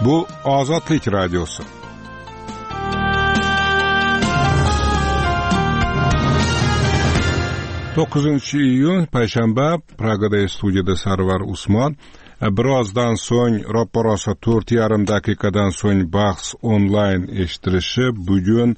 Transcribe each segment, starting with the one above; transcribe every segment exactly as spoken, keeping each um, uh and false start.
Bu Ozodlik radiosi. to'qqizinchi iyun payshanba, Pragada studiyada Sarvar Usmon. Birozdan so'ng ro'parosa to'rt yarim daqiqadan so'ng bahs onlayn eshitilishi. Bugun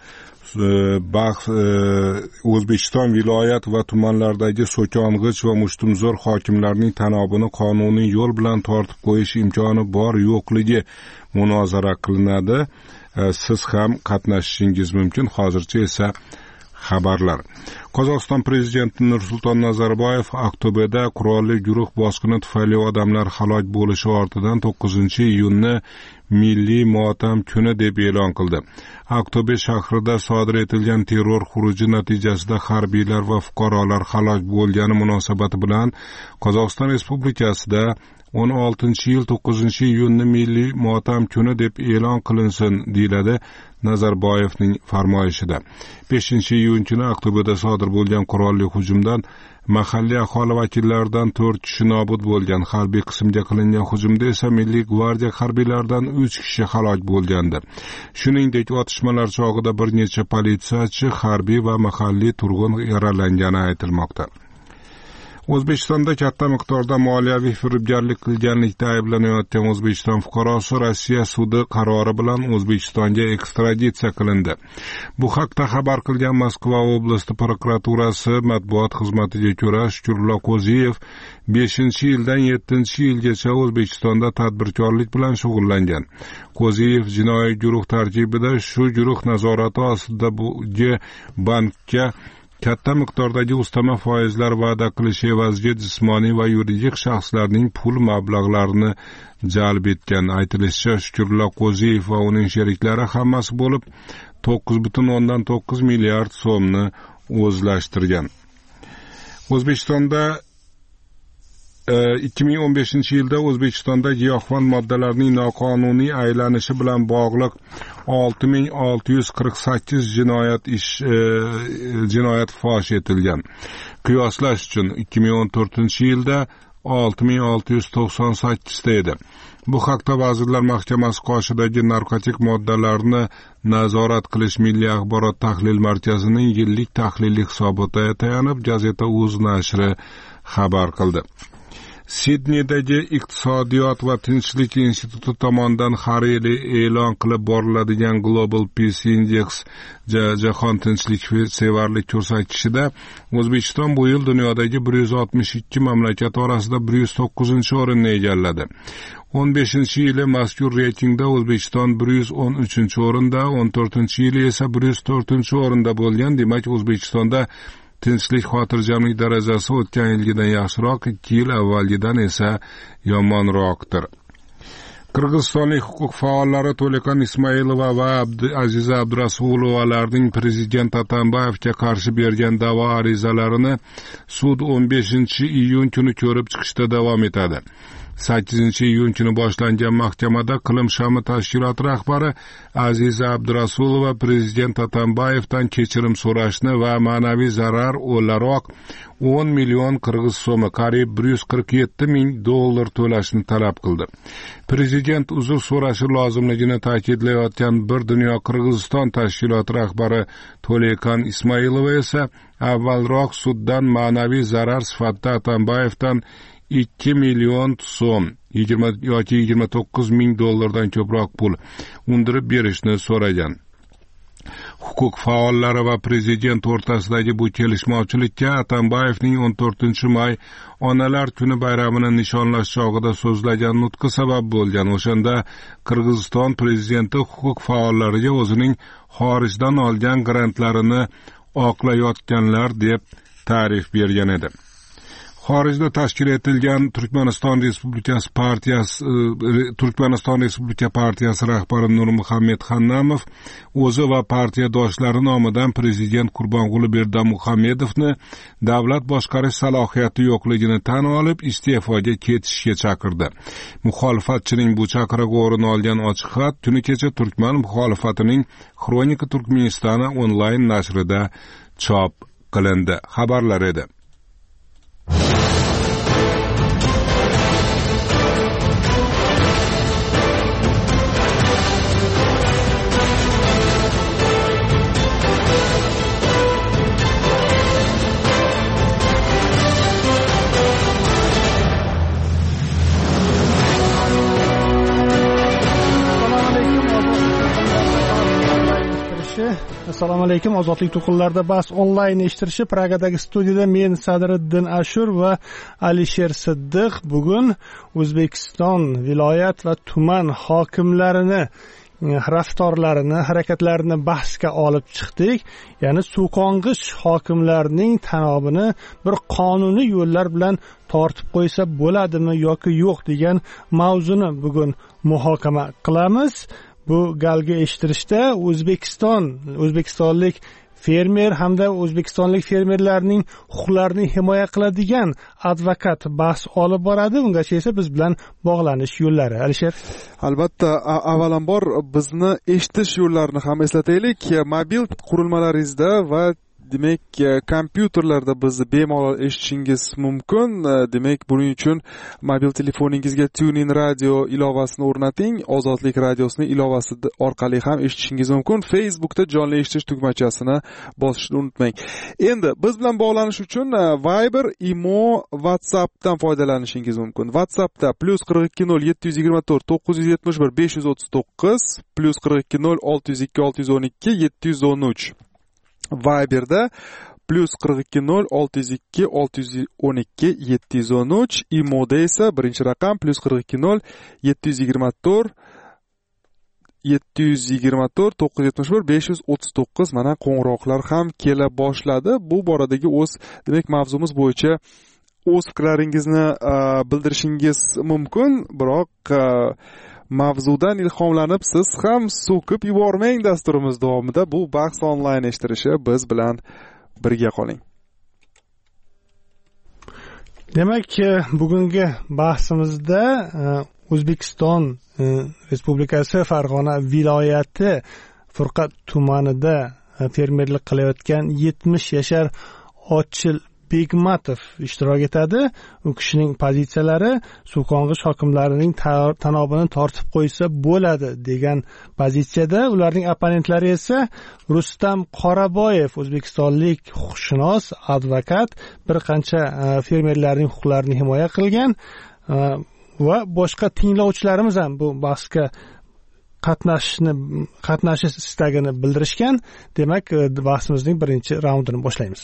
bahs O'zbekiston viloyat va tumanlardagi so'kong'ich va mushtumzo'r hokimlarning tanobini qonuniy yo'l bilan tortib qo'yish imkoni bor yo'qligi munozara qilinadi. Siz ham qatnashishingiz mumkin. Hozircha esa xabarlar. Qozog'iston prezidenti Nursulton Nazarboyev Aqto'beda qurolli guruh bosqini tufayli odamlar halok bo'lishi ortidan to'qqizinchi iyunni milliy motam kuni deb e'lon qildi. Aqto'be shahrida sodir etilgan terror xuruji natijasida harbiylar va fuqarolar halok bo'lgani munosabati bilan Qozog'iston Respublikasida o'n oltinchi yil to'qqizinchi iyunni milliy motam kuni deb e'lon qilinsin deyiladi Nazarboyevning farmoyishida. beshinchi iyun kuni Aqto'beda sodir bo'lgan qurolli hujumdan mahalliy aholi vakillaridan to'rt kishi nobud bo'lgan. Harbiy qismga qilingan hujumda esa Milliy gvardiya harbiylaridan uch kishi halok bo'lgandi. Shuningdek, otishmalar chog'ida bir necha politsiyachi, harbiy va mahalliy turg'un yaralangani aytilmoqda. O'zbekistonda katta miqdorda moliyaviy firibgarlik qilganlikda ayblanayotgan O'zbekiston fuqarosi Rossiya sudi qarori bilan O'zbekistonga ekstraditsiya qilindi. Bu haqda xabar qilgan Moskva oblasti prokuraturasi matbuot xizmatiga ko'ra, Shukurullo Qo'ziyev beshinchi yildan yettinchi yilgacha O'zbekistonda tadbirkorlik bilan shug'ullangan. Qo'ziyev jinoiy guruh tarkibida shu guruh nazorati ostidagi bankka katta miqdordagi ustama foizlar va'da qilish evaziga jismoniy va yuridik shaxslarning pul mablag'larini jalb etgan. Aytilishicha, Shukurullo Qo'ziyev va uning sheriklari hammasi bo'lib to'qqiz butun o'ndan to'qqiz milliard so'mni o'zlashtirgan. O'zbekistonda ikki ming o'n beshinchi yilda O'zbekistonda giyohvand moddalarning noqonuniy aylanishi bilan bog'liq olti ming olti yuz qirq sakkiz jinoyat ish jinoyat fosh etilgan. Qiyoslash uchun ikki ming o'n to'rtinchi yilda olti ming olti yuz to'qson sakkiz ta edi. Bu haqda Vazirlar Mahkamasi qoshidagi narkotik moddalarni nazorat qilish Milliy axborot tahlil markazining yillik tahliliy hisobotiga tayanib Gazeta.uz nashri xabar qildi. Sidneydagi Iqtisodiyot va tinchlik instituti tomonidan har yili e'lon qilib boriladigan Global Peace Index jahon tinchlik sevarlik ko'rsatkichida O'zbekiston bu yil dunyodagi bir yuz oltmish ikki mamlakat orasida bir yuz to'qqizinchi o'rinni egalladi. o'n beshinchi yili mazkur reytingda O'zbekiston bir yuz o'n uchinchi o'rinda, o'n to'rtinchi yili esa bir yuz to'rtinchi o'rinda bo'lgan. Demak, O'zbekistonda tinchlik xotirjamlik darajasi o'tgan yilgidan yaxshiroq, ikki yil avvalgidan esa yomonroqdir. Qirg'izistonlik huquq faollari To'lekan Ismoilova va Aziza Abdurasulovalarning prezident Atambayevga qarshi bergan da'vo arizalarini sud o'n beshinchi iyun kuni ko'rib chiqishda davom etadi. sakkizinchi iyun kuni boshlangan mahkamada Qilim Shami tashkiloti rahbari Aziza Abdurasulova prezident Atambayevdan kechirim so'rashni va ma'naviy zarar o'laroq o'n million qirg'iz so'mi, qariyb bir yuz qirq yetti ming dollar to'lashni talab qildi. Prezident uzr so'rashi lozimligini ta'kidlayotgan Bir dunyo Qirg'iziston tashkiloti rahbari To'lekan Ismoilova esa avvalroq suddan ma'naviy zarar sifatida Atambayevdan ikki million so'm, yigirma yoki yigirma to'qqiz ming dollardan ko'proq pul undirib berishni so'ragan. Huquq faollari va prezident o'rtasidagi bu kelishmovchilikka Atambayevning o'n to'rtinchi may Onalar kuni bayramini nishonlash chog'ida so'zlagan nutqi sabab bo'lgan. O'shanda Qirg'iziston prezidenti huquq faollariga o'zining xorijdan olgan grantlarini oqlayotganlar deb ta'rif bergan edi. Xorijda tashkil etilgan Turkmaniston Respublikasi partiyasi Turkmaniston Respublika partiyasi rahbari Nurmuhammad Xannamov o'zi va partiyadoshlari nomidan prezident Qurbonquli Berdimuhamedovni davlat boshqarish salohiyati yo'qligini tan olib iste'foga ketishga chaqirdi. Muxolifatchining bu chaqirig'i o'rin olgan ochiq xat kuni kecha Turkman muxolifatining Xronika Turkmenistoni onlayn nashrida chop qilindi. Xabarlar edi. Assalomu alaykum. Ozodlik to'qinlarida bas onlayn eshittirishi Pragadagi studiyada men Sadriddin Ashur va Alisher Siddiq bugun O'zbekiston viloyat va tuman hokimlarini raftorlarini, harakatlarini bahsga olib chiqdik. Ya'ni Suqong'ich hokimlarining tanobini bir qonuniy yo'llar bilan tortib qo'ysa bo'ladimi yoki yo'q degan mavzuni bugun muhokama qilamiz. Bu galgi eshittirishda O'zbekiston, O'zbekistonlik fermer hamda o'zbekistonlik fermerlarning huquqlarini himoya qiladigan advokat bahs olib boradi. Ungacha esa biz bilan bog'lanish yo'llari. Alisher. Albatta, avvalambor bizni eshitish yo'llarini ham eslataylik. Mobil qurilmalaringizda va demak kompyuterlarda bizni bemalol eshitishingiz mumkin. Demak, buning uchun mobil telefoningizga TuneIn radio ilovasini o'rnating. Ozodlik radiosining ilovasi orqali ham eshitishingiz mumkin. Facebookda jonli eshitish tugmachasini bosishni unutmang. Endi biz bilan bog'lanish uchun Viber, Imo, WhatsAppdan foydalanishingiz mumkin. WhatsAppda plus qirq ikki nol yetti yuz yigirma to'rt to'qqiz yuz yetmish bir besh yuz o'ttiz to'qqiz, plus qirq ikki nol olti yuz ikki olti yuz o'n ikki yetti yuz o'n uch. Viberda plus qirq ikki nol olti yuz ikki olti yuz o'n ikki yetti yuz o'n uch, Imoda esa birinchi raqam plus qirq ikki nol yetti yuz yigirma to'rt yetti yuz yigirma to'rt to'qqiz yuz yetmish bir besh yuz o'ttiz to'qqiz. Mana qo'ng'iroqlar ham kela boshladi. Bu boradagi o'z demak mavzumuz bo'yicha o'z fikrlaringizni bildirishingiz mumkin, biroq mavzudan ilhomlanib siz ham so'kib yubormang. Dasturimiz davomida bu bahs onlayn eshittirishi, biz bilan birga qoling. Demak, bugungi bahsimizda O'zbekiston Respublikasi Farg'ona viloyati Furqat tumanida fermerlik qilayotgan yetmish yashar Ochil Begmatov ishtirok etadi. U kishining pozitsiyalari Suqong'ich hokimlarining tanobini tortib qo'ysa bo'ladi degan pozitsiyada. Ularning opponentlari esa Rustam Qoraboyev, o'zbekistonlik huquqshunos, advokat, bir qancha fermerlarning huquqlarini himoya qilgan va boshqa tinglovchilarimiz ham bu bahsga qatnashishni qatnashish istagini bildirishgan. Demak, bahsimizning birinchi raundini boshlaymiz.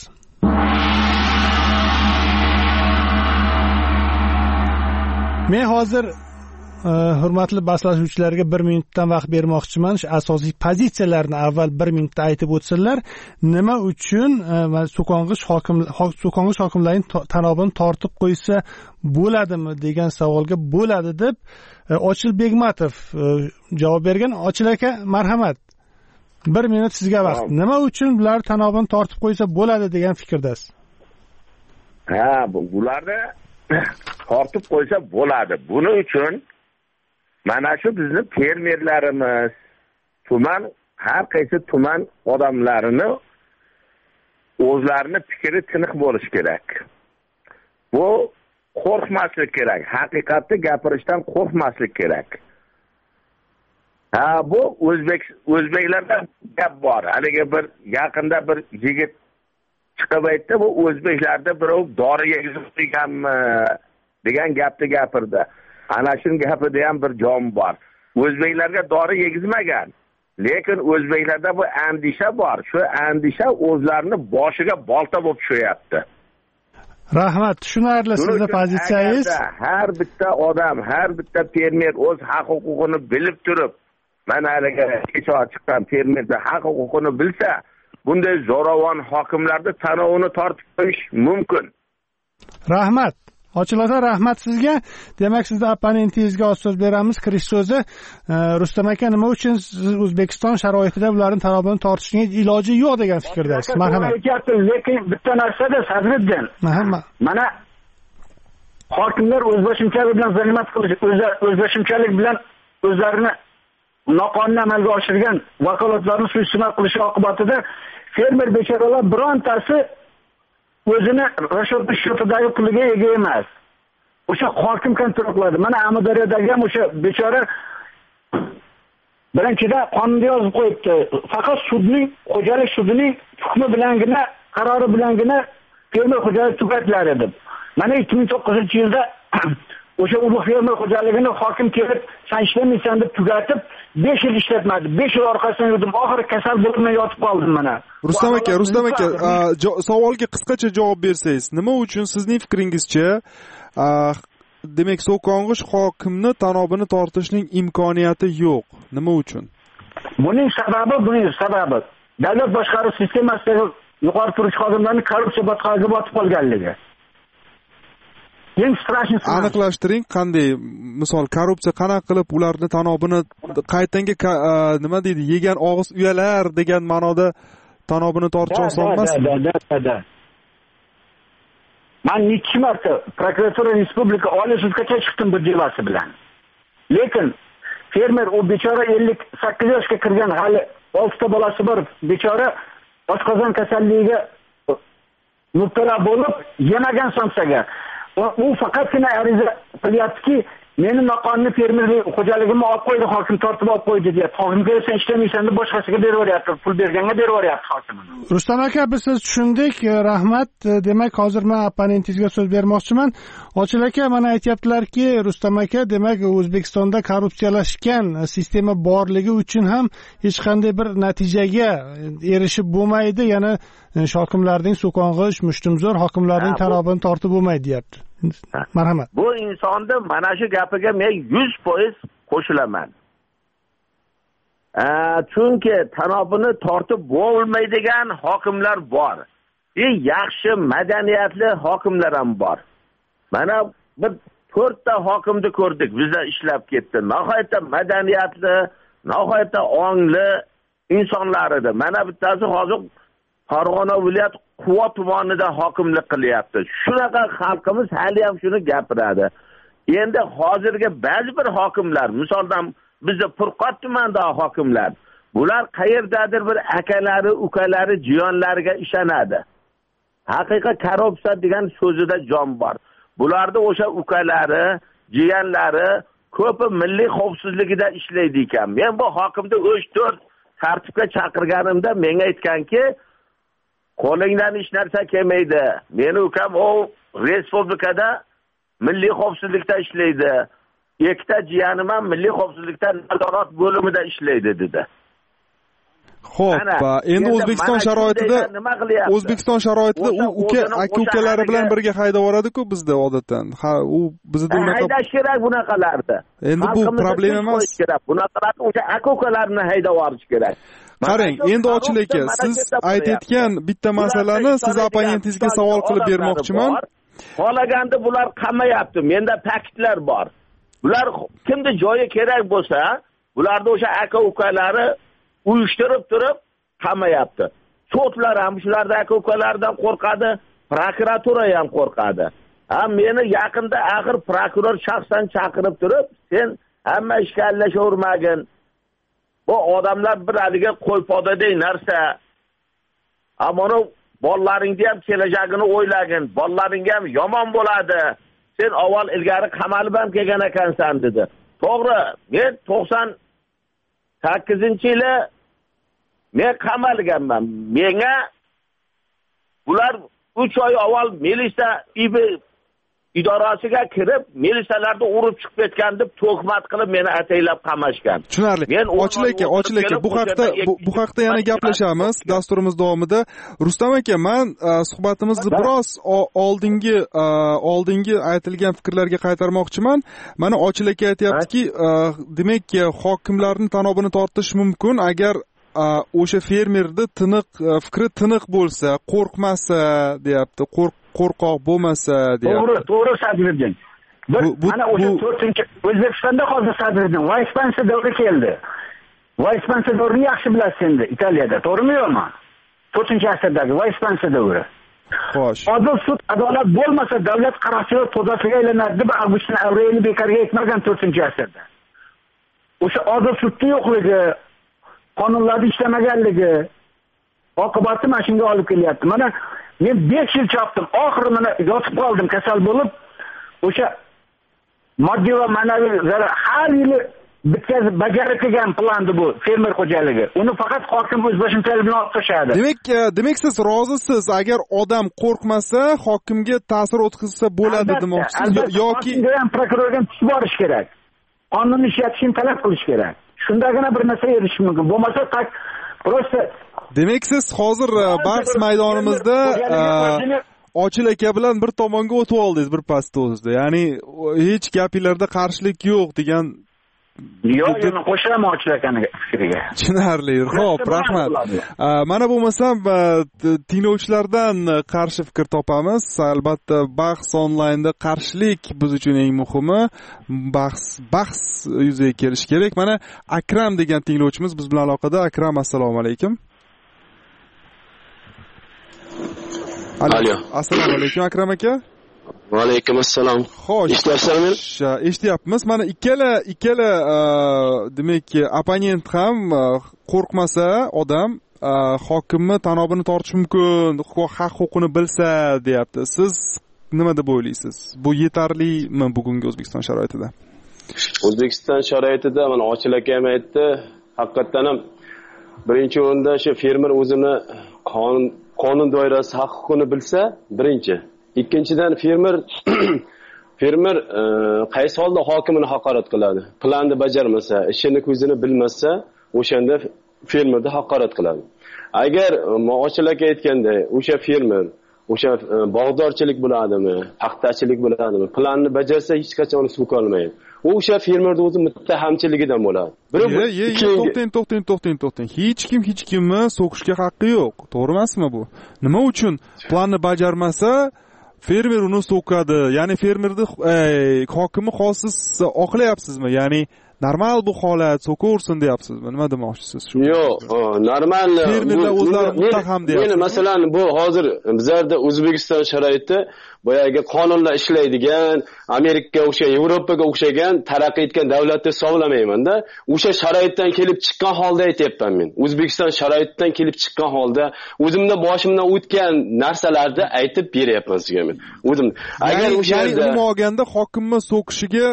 Men hozir hurmatli bahslashuvchilarga bir minutdan vaqt bermoqchiman. Shu asosiy pozitsiyalarni avval bir minutda aytib o'tsinlar. Nima uchun Suqong'ich hokim Suqong'ich hokimlarining tanobini tortib qo'ysa bo'ladimi degan savolga bo'ladi deb Ochil Begmatov javob bergan. Ochil aka, marhamat. bir minut sizga vaqt. Nima uchun ular tanobini tortib qo'ysa bo'ladi degan fikrdasiz? Ha, bularda tortib qo'ysa bo'ladi. Buning uchun mana shu bizni fermerlarimiz, tuman, har qaysi tuman odamlarini o'zlarini fikri tiniq bo'lish kerak. Bu qo'rqmaslik kerak. Haqiqatni gapirishdan qo'rqmaslik kerak. Ha, bu o'zbek o'zbeklarda gap bor. Haligi bir yaqinda bir yigit chiqib aytdi, bu o'zbeklarda birov dori yegizib qo'yganmi degan gapni gapirdi. Ana shu gapida ham bir jon bor. O'zbeklarga dori yegizmagan, lekin o'zbeklarda bu andisha bor. Shu andisha o'zlarini boshiga bolta bo'lib tushyapti. Rahmat, tushunarli sizning pozitsiyangiz. Har bitta odam, har bitta fermer o'z haq-huquqini bilib turib, mana haligi kecha chiqqan fermerda haq-huquqini bilsa, bunday zo'ravon hokimlarni tanobini tortib qo'yish mumkin. Rahmat. Ochil aka, rahmat sizga. Demak, sizning opponentingizga so'z beramiz. Kirish so'zi. Rustam aka, nima uchun siz O'zbekiston sharoitida ularning tanobini tortishning iloji yo'q degan fikrdasiz? Marhamat. Lekin bitta narsada Sadriddin. Mana hokimlar o'zboshimchalik bilan zalmat qilish, o'zboshimchalik bilan o'zlarini noqonuniy amalga oshirgan vakolatlarni suiiste'mol qilish oqibatida fermer bechoralar birontasi o'zini rashod shotidagi puliga ega emas. O'sha hokim kontrol qiladi. Mana Amudaryodagi ham o'sha bechora birinchidan qonunda yozib qo'yibdi. Faqat sudning, xo'jalik sudining hukmi bilangina, qarori bilangina fermer xo'jalik tugatiladi deb. Mana ikki ming to'qqizinchi yilda o'sha ulug' fermer xo'jaligini hokim kelib sen ishlamaysan deb tugatib besh yil ishlatmadi. besh yil orqasidan yurdim. Oxiri kasal bo'lib men yotib qoldim mana. Rustam aka, Rustam aka, savolga qisqacha javob bersangiz, nima uchun sizning fikringizcha demak So'kong'ich hokimni tanobini tortishning imkoniyati yo'q? Nima uchun? Buning sababi, buning sababi davlat boshqaruv sistemasidagi yuqori turuvchi xodimlarning korrupsiya botqog'iga botib qolganligi. Eng strashni aniqlashtiring, qanday? Misol, korrupsiya qanaqa qilib ularni tanobini qaytanga nima deydi, yegan og'iz uyalar degan ma'noda tanobini tortish oson emas. Men necha marta prokuratura respublika oliy sudgacha chiqdim bu devasi bilan. Lekin fermer u bechora ellik sakkiz yoshga kirgan, hali oltita bolasi bor, bechora oshqozon kasalligiga mubtalo bo'lib, yemagan somsaga. U faqatgina ariza qilyaptiki, meni noqonuniy fermerlik xo'jaligimni olib qo'ydi, hokim tortib olib qo'ydi deyapti. Hokim kelsa ishlamaysan deb boshqasiga berib yuboryapti, pul berganga berib yuboryapti hokim. Rustam aka, biz siz tushundik, rahmat. Demak, hozir men opponentingizga so'z bermoqchiman. Ochil aka mana aytayaptilarki, Rustam aka, demak, O'zbekistonda korrupsiyalashgan sistema borligi uchun ham hech qanday bir natijaga erishib bo'lmaydi, ya'ni hokimlarning So'kong'ich, Mushtumzo'r hokimlarning tanobini tortib bo'lmaydi, deyapti. Marhamat. Bu insonni mana shu gapiga men yuz foiz qo'shilaman. Chunki tanobini tortib bo'lmaydigan hokimlar bor. E yaxshi madaniyatli hokimlar ham bor. Mana bir to'rtta hokimni ko'rdik, bizda ishlab ketdi. Nihoyatda madaniyatli, nihoyatda ongli insonlar edi. Mana bittasi hozir Farg'ona viloyat Quva tumanida hokimlik qilyapti. Shunaqa xalqimiz hali ham shuni gapiradi. Endi hozirgi ba'zi bir hokimlar, misoldan bizda Furqat tumanida hokimlar, bular qayerdadir bir akalari, ukalari, jiyonlariga ishonadi. Haqiqiy korrupsiya degan so'zida jon bor. Bularda o'sha ukalari, jiyanlari ko'pi milliy xavfsizligida ishlaydi ekan. Men bu hokimni uch to'rt tartibga chaqirganimda menga aytganki, qo'lingdan hech narsa kelmaydi. Meni ukam o respublikada milliy xavfsizlikda ishlaydi. Ikkita jiyanim ham milliy xavfsizlikda nazorat bo'limida ishlaydi dedi. Xo'p, endi O'zbekiston sharoitida O'zbekiston sharoitida u uka aka-ukalari bilan birga haydab yoradi-ku bizda odatdan. Ha, u bizda unaqa haydash kerak bunaqalarni. Endi bu problema emas. Bunaqalarni o'sha aka-ukalarni haydab yorish kerak. Qarang, endi Ochil aka, siz aytayotgan bitta masalani siz opponentingizga savol qilib bermoqchiman. Xohlaganda bular qamayapti. Menda faktlar bor. Bular kimda joyi kerak bo'lsa, bularni o'sha aka-ukalari uyushtirib turib qamayapti. Sotlar ham shularda aka-ukalardan qo'rqadi, prokuratura ham qo'rqadi. Ha, meni yaqinda axir prokuror shaxsan chaqirib turib, sen hamma ishga aralashavermagin. Bu odamlar bir haliga qo'ypodadek narsa. Ammo bolalaringni ham kelajagini o'ylagin. Bolalaring ham yomon bo'ladi. Sen avval ilgari qamalib ham kelgan ekansan dedi. To'g'ri, men to'qson sakkizinchi yili men qamalganman. Menga ular uch oy avval militsiya idorasiga kirib, militsiyalarni urib chiqib ketgan deb tuhmat qilib meni ataylab qamashgan. Tushunarli. Ochil aka, Ochil aka, bu haqda bu haqda yana gaplashamiz dasturimiz davomida. Rustam aka, men suhbatimizni biroz oldingi oldingi aytilgan fikrlarga qaytarmoqchiman. Mana Ochil aka aytayaptiki, demak, hokimlarning tanobini tortish mumkin agar o'sha fermerni tiniq fikri tiniq bo'lsa, qo'rqmasa, deyapti. Qo'rq qo'rqoq bo'lmasa, deyapti. To'g'ri, to'g'ri Sadriddin. Mana o'sha to'rtinchi O'zbekistonda hozir Sadriddin Vayspansi davri keldi. Vayspansi davrini yaxshi bilasiz endi Italiyada, to'g'rimi yo'qmi? to'rtinchi asrdagi Vayspansi davri. Xo'sh. Odil sud, adolat bo'lmasa davlat qarashchilar to'dasiga aylanadi deb Avgustin Avreliy bekarga aytmagan to'rtinchi asrda. O'sha odil sudning yo'qligi, qonunlarning ishlamaganligi oqibati mana shunga olib kelyapti. Mana men besh yil chopdim. Oxiri mana yotib qoldim kasal bo'lib. O'sha moddiy va ma'naviy zarar har yili bitkazib bajarib kelgan plandi bu fermer xo'jaligi. Uni faqat hokim o'z boshimchalik bilan olib qo'shadi. Demak, demak siz rozisiz, agar odam qo'rqmasa, hokimga ta'sir o'tkazsa bo'ladi demoqchisiz yoki hokimga ham prokurorga ham tushib borish kerak. Qonunni ishlatishni talab qilish kerak. Shundagina bir narsa erishish mumkin. Bo'lmasa tak prosta. Demak, siz hozir bahs maydonimizda Ochil aka bilan bir tomonga o'tib oldingiz bir pastda o'zida. Ya'ni hech gapinglarda qarshilik yo'q degan. Yo'q, men qo'shaman Ochil akaning fikriga. Tushunarli. Xo'p, rahmat. Mana bo'lmasam tinglovchilardan qarshi fikr topamiz. Albatta, bahs onlaynda qarshilik biz uchun eng muhimi. Bahs bahs yuzaga kelishi kerak. Mana Akram degan tinglovchimiz biz bilan aloqada. Akram, assalomu alaykum. Alo. Assalomu alaykum Akram aka. Va alaykum assalom. Xo'sh, eshityapsizmi? Eshityapmiz. Mana ikkala ikkala demak, opponent ham qo'rqmasa odam hokimni tanobini tortishi mumkin, haq-huquqini bilsa deyapti. Siz nima deb o'ylaysiz? Bu yetarlimi bugungi O'zbekiston sharoitida? O'zbekiston sharoitida mana Ochil aka ham aytdi, haqiqatan ham birinchi o'rinda shu fermer o'zini qonun qonun doirasi haq-huquqini bilsa, birinchi. Ikkinchidan fermer fermer qaysi holda hokimini haqorat qiladi? Planni bajarmasa, ishini ko'zini bilmasa, o'shanda fermerni haqorat qiladi. Agar Ochil aka aytganday, o'sha fermer o'sha bog'dorchilik bo'ladimi, paxtachilik bo'ladimi, planni bajarsa hech qachon uni suv olmaydi. U o'sha fermerning o'zi muttahamchiligidan bo'ladi. To'xting, to'xting, to'xting, to'xting. Hech kim hech kimni so'kishga haqqi yo'q. To'g'ri emasmi bu? Nima uchun planni bajarmasa fermer uni so'kadi? Ya'ni fermerni hokimi xosiz oqlayapsizmi? Ya'ni normal bu holat, so'kaversin deyapsizmi? Nima demoqchisiz shu? Yo'q, normal. Fermerlar o'zlari muttaham deyapti. Meni masalan bu hozir bizlarda O'zbekiston sharoiti boyagi qonunlar ishlaydigan, Amerika o'sha Yevropaga o'xshagan taraqqiy etgan davlatni hisoblamayman-da. O'sha sharoitdan kelib chiqqan holda aytayapman men. O'zbekiston sharoitidan kelib chiqqan holda o'zimda boshimdan o'tgan narsalarni aytib beryapman sizga men. O'zim agar o'sha ya'ni umuman olganda hokimni so'kishiga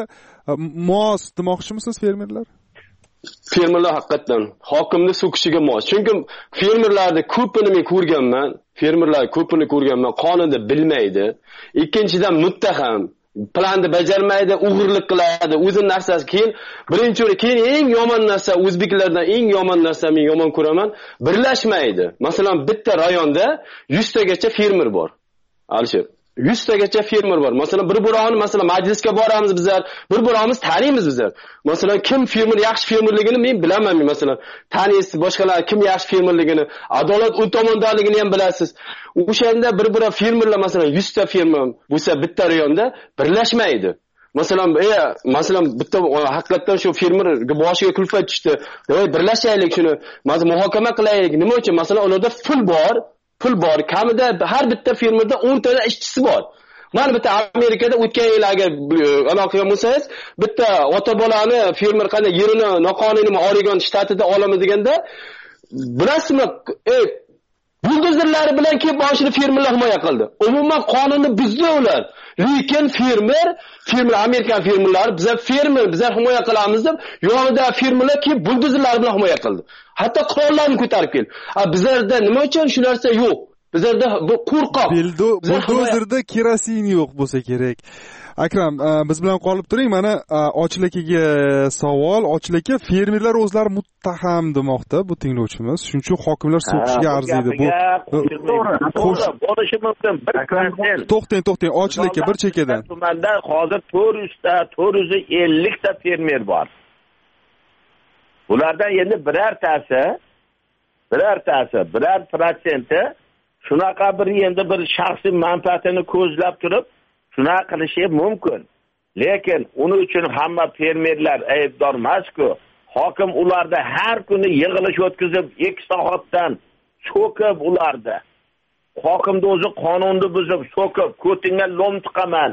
mos demoqchimisiz fermerlar? Fermerlar haqiqatan hokimni so'kishiga mos. Chunki fermerlarni ko'pini men ko'rganman. Fermerlar ko'pini ko'rganman, qonunni bilmaydi. Ikkinchidan muttaham, planni bajarmaydi, o'g'irlik qiladi, o'zining narsasi. Keyin birinchi o'rin, keyin eng yomon narsa, o'zbeklardan eng yomon narsa men yomon ko'raman, birlashmaydi. Masalan, bitta rayonda yuz tagacha fermer bor. Alisher, yuz tagacha fermer bor. Masalan, bir birovni masalan majlisga boramiz bizlar, bir birovimiz taniymiz bizlar. Masalan, kim fermer yaxshi fermerligini men bilaman. Masalan, taniysiz, boshqalar kim yaxshi fermerligini, adolat u tomondaligini ham bilasiz. O'shanda bir-biri fermerlar masalan yuz ta fermer bo'lsa bitta rayonda birlashmaydi. Masalan, e, masalan bitta haqiqatan shu fermerga boshiga kulfat tushdi. Voy, birlashaylik shuni, mazmun muhokama qilaylik. Nima uchun? Masalan, ularda pul bor. Pul bor. Kamida har bitta fermerda o'n ta ishchisi bor. Mana bitta Amerikada o'tgan yil agar aloqaga bo'lsangiz, bitta ota-bolani fermer qanday yerini noqonuniy Oregon shtatida olamiz deganda, bilasizmi, ey buldozerlari bilan kelib boshini fermerlar himoya qildi. Umuman qonunni buzdi ular. Lekin fermer, fermer Amerikan fermerlari bizlar fermer, bizlar himoya qilamiz deb, yonida fermerlar kelib buldozerlar bilan himoya qildi. Hatto qurollarni ko'tarib keldi. Bizlarda nima uchun shu narsa yo'q? Bizlarda bu qo'rqoq. Buldozerda kerosin yo'q bo'lsa kerak. Akram, biz bilan qolib turing. Mana Ochil akaga savol. Ochil aka, fermerlar o'zlari muttaham demoqda bu tinglovchimiz. Shuning uchun hokimlar so'kishga arziydi. Bu to'g'ri, bo'lishi mumkin. To'xtang, to'xtang. Ochil aka bir chekkadan. Tumanda hozir to'rt yuz ta, to'rt yuz ellik ta fermer bor. Ulardan endi birortasi, birortasi, biror protsenti shunaqa bir endi bir shaxsiy manfaatini ko'zlab turib shunaqa qilishi mumkin. Lekin uning uchun hamma fermerlar aybdor emas-ku. Hokim ularda har kuni yig'ilish o'tkazib, ikki soatdan so'kib ularda. Hokimning o'zi qonunni buzib, so'kib, ko'tingga lom tiqaman.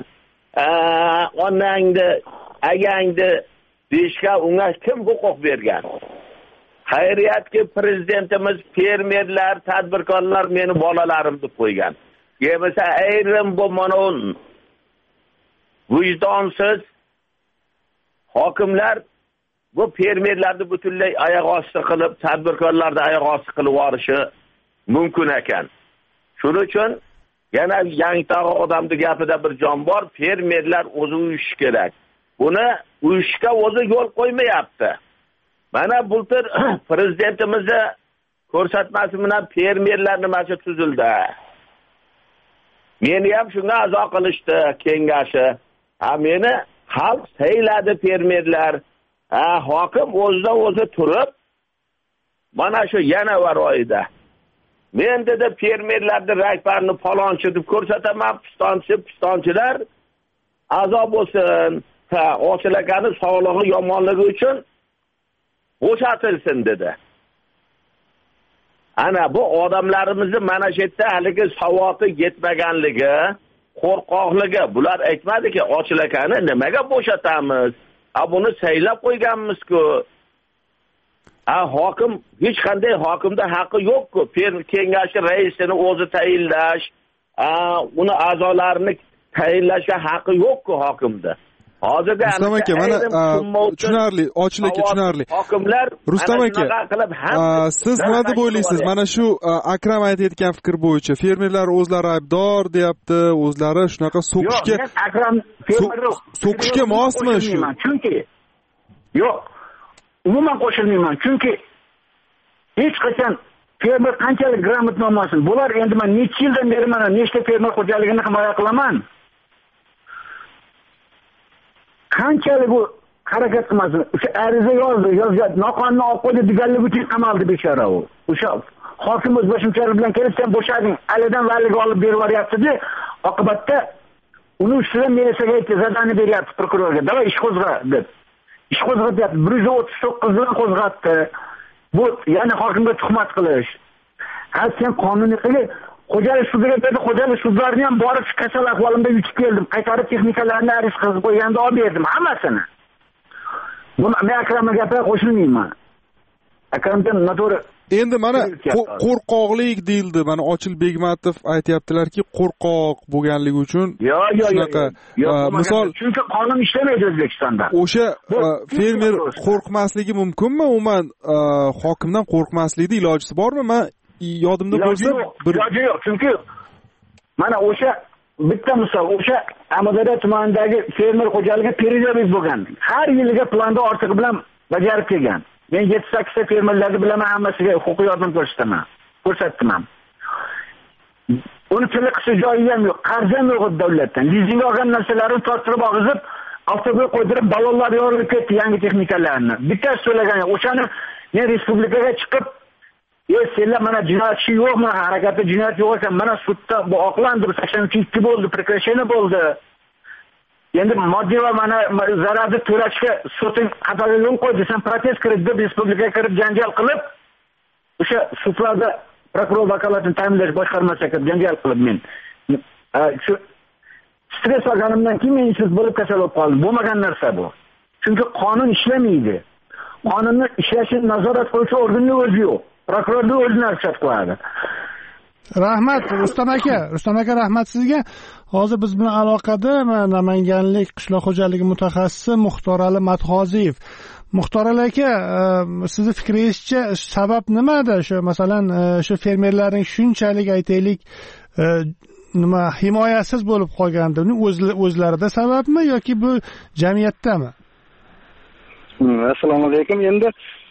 Onangni, agangni deyishga unga kim huquq bergan? Xayriyatki prezidentimiz fermerlar, tadbirkorlar meni bolalarim deb qo'ygan. Yemasa ayrim bu monon vijdonsiz hokimlar bu fermerlarni butunlay oyoq osti qilib, tadbirkorlarni oyoq osti qilib yuborishi mumkin ekan. Shuning uchun yana Yangitog' odamning gapida bir jon bor, fermerlar o'zi uyushi kerak. Buni uyushga o'zi yo'l qo'ymayapti. Mana bultir prezidentimizni ko'rsatmasi bilan fermerlar nimasi tuzildi. Meni ham shunga a'zo qilishdi kengashi. Ha meni xalq sayladi fermerlar. Ha hokim o'zidan o'zi turib mana shu yanvar oyida men dedi fermerlarning rahbarini falonchi deb ko'rsataman, pistonchi, pistonchilar a'zo bo'lsin. Ha, ochilakani sog'lig'i yomonligi uchun bo'shatilsin dedi. Ana bu odamlarimizni mana shu yerda haligi savoti yetmaganligi, qo'rqoqligi, bular aytmadiki, ochilakani nimaga bo'shatamiz? A buni saylab qo'yganmiz-ku. A hokim hech qanday hokimda haqqi yo'q-ku. Kengashi raisini o'zi tayinlash, a uni a'zolarini tayinlashga haqqi yo'q-ku hokimda. Hozirda Rustam aka, mana tushunarli, ochil aka tushunarli. Hokimlar Rustam aka, siz nima deb o'ylaysiz? Mana shu Akram aytayotgan fikr bo'yicha fermerlar o'zlari aybdor deyapti, o'zlari shunaqa so'kishga Yo'q, men Akram fermer so'kishga mosmi shu? Chunki yo'q, umuman qo'shilmayman. Chunki hech qachon fermer qanchalik gрамотно bo'lmasin, bular endi men necha yildan beri mana nechta fermer xo'jaligini himoya qilaman. Qanchalik bu harakat qilmasin, o'sha ariza yozdi, yozgan, noqonuniy olib qo'ydi, deganligi uchun qamaldi bechora u. O'sha hokim o'z boshimchalik bilan kelib, sen bo'shading, alidan valiga olib berib yuboryapti-da, oqibatda uni ustidan militsiyaga aytdi, zadani beryapti prokurorga, "Davay ish qo'zg'a" deb. Ish qo'zg'atyapti, bir yuz o'ttiz to'qqiz bilan qo'zg'atdi. Bu ya'ni hokimga tuhmat qilish. Ha, sen qonuniy qilib xo'jalik sudiga berdi, xo'jalik sudlarini ham borib kasal ahvolimda yutib keldim. Qaytarib texnikalarni ariz qilib qo'yganda olib berdim hammasini. Buni men Akramga gapira qo'shilmayman. Akramdan noto'g'ri. Endi mana qo'rqoqlik deyildi. Mana Ochil Begmatov aytayaptilarki, qo'rqoq bo'lganligi uchun shunaqa misol chunki qonun ishlamaydi O'zbekistonda. O'sha fermer qo'rqmasligi mumkinmi? Umuman hokimdan qo'rqmaslikning ilojisi bormi? Men yodimda bo'lsa bir iloji yo'q. Chunki mana o'sha bitta misol, o'sha Amudaryo tumanidagi fermer xo'jaligi perezabek bo'lgan. Har yiliga planda ortig'i bilan bajarib kelgan. Men yetti sakkiz ta fermerlarni bilaman, hammasiga huquqiy yordam ko'rsataman. Ko'rsatdim. Uni tili qisi joyi ham yo'q, qarz ham yo'q davlatdan. Lizing olgan narsalarini torttirib og'izib, avtoga qo'ydirib, balonlar yorilib ketdi yangi texnikalarni. Bitta so'lagan, o'shani men respublikaga chiqib "Ey, senlar mana jinoyatchi yo'qmi? Harakatda jinoyat yo'q ekan, mana sudda bu oqlandi, sakson ikki bo'ldi, prekrasheniya bo'ldi. Endi moddiy va mana zararni to'lashga sudning qadag'i yo'l qo'ydi. Sen protest kirib, deb respublikaga kirib janjal qilib, o'sha sudlarda prokuror vakolatini ta'minlash boshqarmasiga kirib janjal qilib men shu stress olganimdan keyin men ishsiz bo'lib kasal bo'lib qoldim. Bo'lmagan narsa bu. Chunki qonun ishlamaydi. Qonunni ishlashini nazorat qiluvchi organning o'zi yo'q. Prokurorning o'zi nazorat qiladi. Rahmat Rustam aka, Rustam aka rahmat sizga. Hozir biz bilan aloqada Namanganlik qishloq xo'jaligi mutaxassisi Muxtorali Mathoziyev. Muxtorali aka, sizning fikringizcha sabab nimada? Shu masalan, shu fermerlarning shunchalik aytaylik nima himoyasiz bo'lib qolgandi? Uni o'zlarida sababmi yoki bu jamiyatdami? Assalomu alaykum. Endi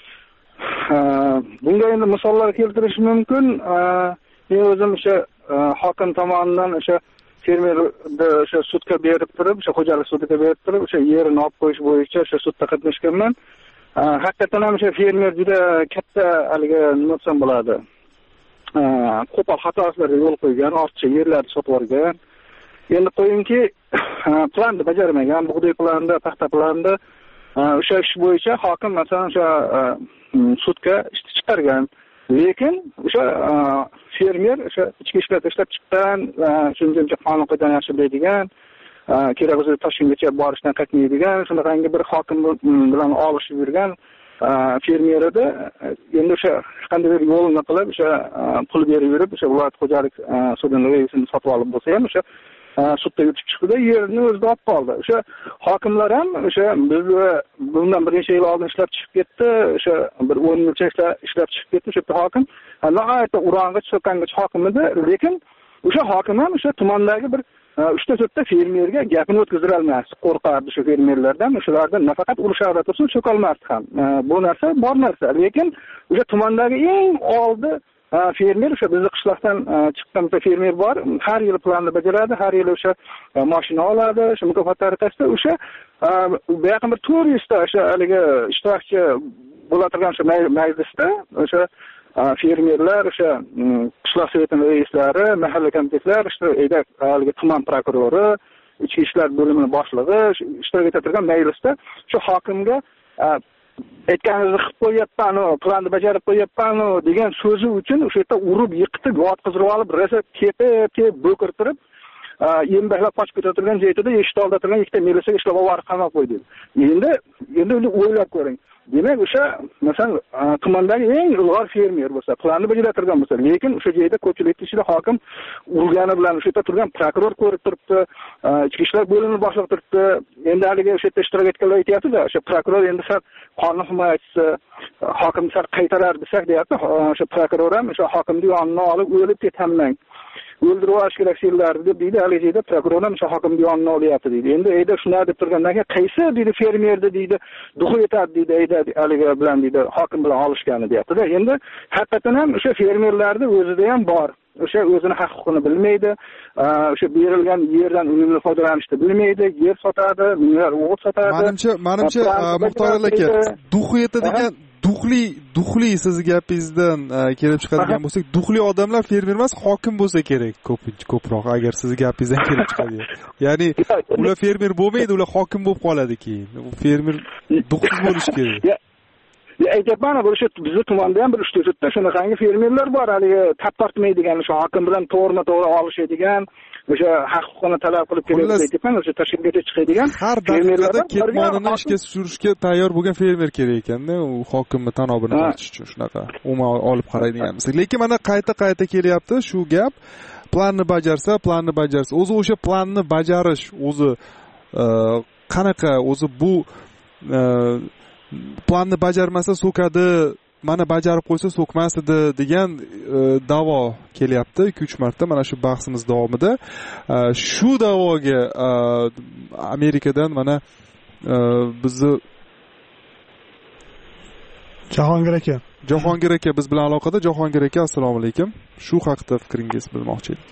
bunga endi misollar keltirish mumkin. Men o'zim o'sha hokim tomonidan o'sha fermerni o'sha sudga berib turib, o'sha xo'jalik sudiga berib turib, o'sha yerini olib qo'yish bo'yicha o'sha sudda qatnashganman. Haqiqatan ham o'sha fermer juda katta haligi nima desam bo'ladi. Qo'pol xatolarga yo'l qo'ygan, ortiqcha yerlarni sotib olgan. Endi qo'yingki, planni bajarmagan, bug'doy planida, paxta planida o'sha ish bo'yicha hokim masalan o'sha sudga ishni chiqargan. Lekin o'sha fermer o'sha ichki ishlar ishlab chiqqan, shuncha qonun qoidalarni yaxshi biladigan, kerak bo'lsa Toshkentgacha borishdan qaytmaydigan, shunaqangi bir hokim bilan olishib yurgan fermer edi. Endi o'sha qanday bir yo'lni qilib, o'sha pul berib yurib, o'sha viloyat xo'jalik sudining raisini sotib olib bo'lsa ham, o'sha sudda yutib chiqdi, yerini o'zida olib qoldi. O'sha hokimlar ham o'sha biz bundan bir necha yil oldin ishlab chiqib ketdi, o'sha bir o'n yilcha ishlab chiqib ketdi o'sha hokim. Nihoyatda urang'ich, so'kang'ich hokim edi, lekin o'sha hokim ham o'sha tumandagi bir uchta to'rtta fermerga gapini o'tkazira olmasdi, qo'rqardi shu fermerlardan, o'shalardan nafaqat urusharda tursin, so'kolmasdi ham. Bu narsa bor narsa, lekin o'sha tumandagi eng oldi fermer o'sha bizni qishloqdan chiqqan bitta fermer bor, har yil planni bajaradi, har yil o'sha mashina oladi, o'sha mukofot tariqasida o'sha bu yaqin bir to'rt yuzta o'sha haligi ishtirokchi bo'la turgan o'sha majlisda o'sha fermerlar, o'sha qishloq sovetini raislari, mahalla komitetlar, ishtirok haligi tuman prokurori, ichki ishlar bo'limining boshlig'i ishtirok etadigan majlisda shu hokimga aytganingizni qilib qo'yyapman, planni bajarib qo'yyapman degan so'zi uchun o'sha yerda urib, yiqitib, yotqizib olib, rosa tepib, bo'kirtirib, embaklab qochib ketayotgan joyida eshik oldida turgan ikkita militsiya ishlab olib qamab qo'ydi. Endi endi uni o'ylab ko'ring. Demak, o'sha masalan tumandagi eng ilg'or fermer bo'lsa, planni bajarayotgan bo'lsa, lekin o'sha joyda ko'pchilik ichida hokim urgani bilan o'sha yerda turgan prokuror ko'rib turibdi, ichki ishlar bo'limi boshliq turibdi. Endi haliga o'sha yerda ishtirok etganlar aytyapti-da, o'sha prokuror endi sal qonun himoyachisi, hokimni sal qaytarar desak deyapti. O'sha prokuror ham o'sha hokimni yoniga olib o'lib ketamang. O'ldirib olish kerak senlarni deb deydi, haliga prokuror ham o'sha hokimni yoniga olyapti deydi. Endi ayda shunday deb turgandan keyin qaysi deydi fermerni deydi, duxu etadi deydi, ayda haliga bilan deydi, hokim bilan olishgani deyapti-da. Endi haqiqatan ham o'sha fermerlarni o'zida ham bor. O'sha o'zini haq-huquqini bilmaydi, o'sha berilgan yerdan unumli foydalanishni bilmaydi, yer sotadi, minglab o'g'it sotadi. Menimcha, menimcha Muxtor aka, duxu etadigan duxli, duxli siz gapingizdan kelib chiqadigan bo'lsak, duxli odamlar fermer emas, hokim bo'lsa kerak ko'pincha ko'proq, agar siz gapingizdan kelib chiqadi. Ya'ni ular fermer bo'lmaydi, ular hokim bo'lib qoladi keyin. U fermer duxsiz bo'lishi kerak. Ya aytayapman, o'sha bizning tumanda ham bir uchta to'rtta shunaqangi fermerlar bor, haligi tap tortmaydigan, o'sha hokim bilan to'g'rima-to'g'ri olishadigan, o'sha haq-huquqini talab qilib keladi aytayapman, o'sha tashkilotga chiqadigan har daqiqada ketmonini ishga tushirishga tayyor bo'lgan fermer kerak ekanda, u hokimni tanobini tortish uchun shunaqa umuman olib qaraydigan bo'lsak. Lekin mana qayta-qayta kelyapti shu gap, planni bajarsa, planni bajarsa, o'zi o'sha planni bajarish o'zi qanaqa, o'zi bu planni bajarmasa so'kadi, mana bajarib qo'ysa so'kmas edi degan da'vo kelyapti ikki uch marta mana shu bahsimiz davomida. Shu da'voga Amerikadan mana bizni Jahongir aka Jahongir aka biz bilan aloqada. Jahongir aka, assalomu alaykum. Shu haqida fikringiz bilmoqchi edik.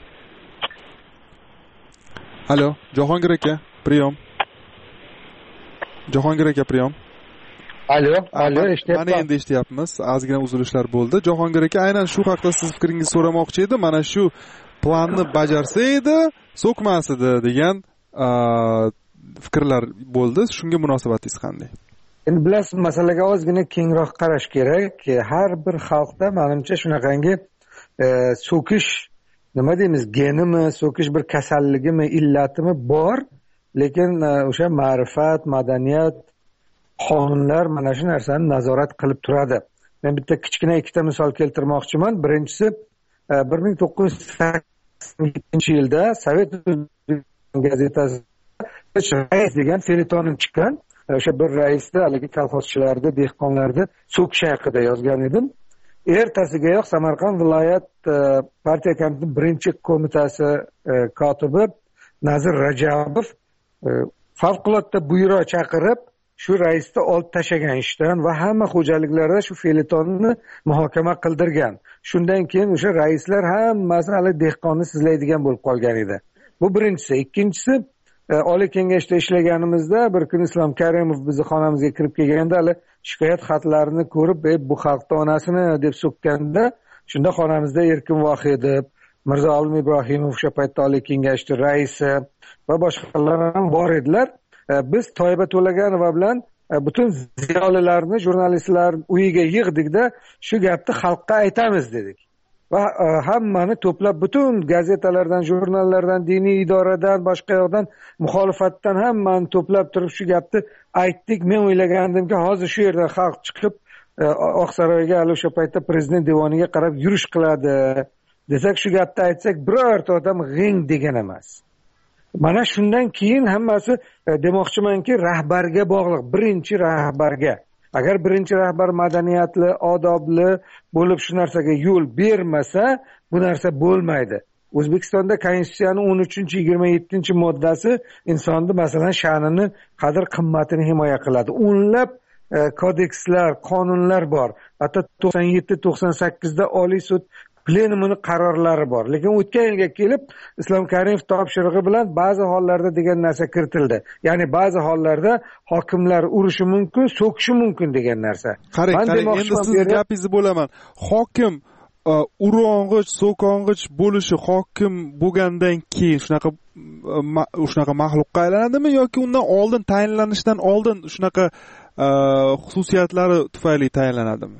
Alo, Jahongir aka, priyom. Jahongir aka, priyom. Alo, alo, eshityapman. Mana endi eshityapmiz. Ozgina uzilishlar bo'ldi. Jahongir aka, aynan shu haqida siz fikringizni so'ramoqchi edim. Mana shu planni bajarsa edi, so'kmas edi degan fikrlar bo'ldi. Shunga munosabatingiz qanday? Endi bilasiz, masalaga ozgina kengroq qarash kerak. Har bir xalqda menimcha shunaqangi so'kish, nima deymiz, genimi, so'kish bir kasalligimi, illatimi bor, lekin o'sha ma'rifat, madaniyat, qonunlar mana shu narsani nazorat qilib turadi. Men bitta kichkina ikkita misol keltirmoqchiman. Birinchisi bir ming to'qqiz yuz sakson yettinchi yilda Sovet gazetasida rais degan feletonim chiqqan. O'sha bir raisda haligi kolxozchilarni, dehqonlarni so'kish haqida yozgan edim. Ertasigayoq Samarqand viloyat partiya komitetining birinchi qo'mitasi kotibi Nazir Rajabov favqulodda buyruq chaqirib shu raisni olib tashlagan ishdan va hamma xo'jaliklarda shu feletonni muhokama qildirgan. Shundan keyin o'sha raislar hammasi hali dehqonni sizlaydigan bo'lib qolgan edi. Bu birinchisi. Ikkinchisi, Oliy kengashda ishlaganimizda bir kun Islom Karimov bizni xonamizga kirib kelganda hali shikoyat xatlarini ko'rib, bu xalqni onasini deb so'kkanda, shunda xonamizda Erkin Vohidov, Mirzo Olim Ibrohimov, o'sha paytda Oliy kengashda raisi va boshqalar ham bor edilar. Biz Toyba To'laganova bilan butun ziyolilarni, jurnalistlar uyiga yig'dikda shu gapni xalqqa aytamiz dedik. Va hammani to'plab butun gazetalardan, jurnallardan, diniy idoradan, boshqa yoqdan, muxolifatdan hammani to'plab turib shu gapni aytdik. Men o'ylagandimki, hozir shu yerdan xalq chiqib Oqsaroyga, hali o'sha paytda prezident devoniga qarab yurish qiladi desak, shu gapni aytsak, birorta odam g'ing degan emas. mana shundan keyin hammasi demoqchimanki rahbarga bog'liq, birinchi rahbarga. Agar birinchi rahbar madaniyatli, odobli bo'lib shu narsaga yo'l bermasa, bu narsa bo'lmaydi. O'zbekistonda Konstitutsiyaning o'n uchinchi yigirma yettinchi moddasi insonni masalan sha'nini, qadr qimmatini himoya qiladi. O'nlab e, kodekslar, qonunlar bor. Hatto to'qson yetti to'qson sakkizda Oliy sud plenumining qarorlari bor. Lekin o'tgan yilga kelib Islom Karimov topshirig'i bilan ba'zi hollarda degan narsa kiritildi. Ya'ni ba'zi hollarda hokimlar urishi mumkin, so'kishi mumkin degan narsa. Qarang, qarang, endi siz gapingizni bo'laman. Hokim urong'ich, so'kong'ich bo'lishi hokim bo'lgandan keyin shunaqa shunaqa maxluqqa aylanadimi yoki undan oldin tayinlanishdan oldin shunaqa xususiyatlari tufayli tayinlanadimi?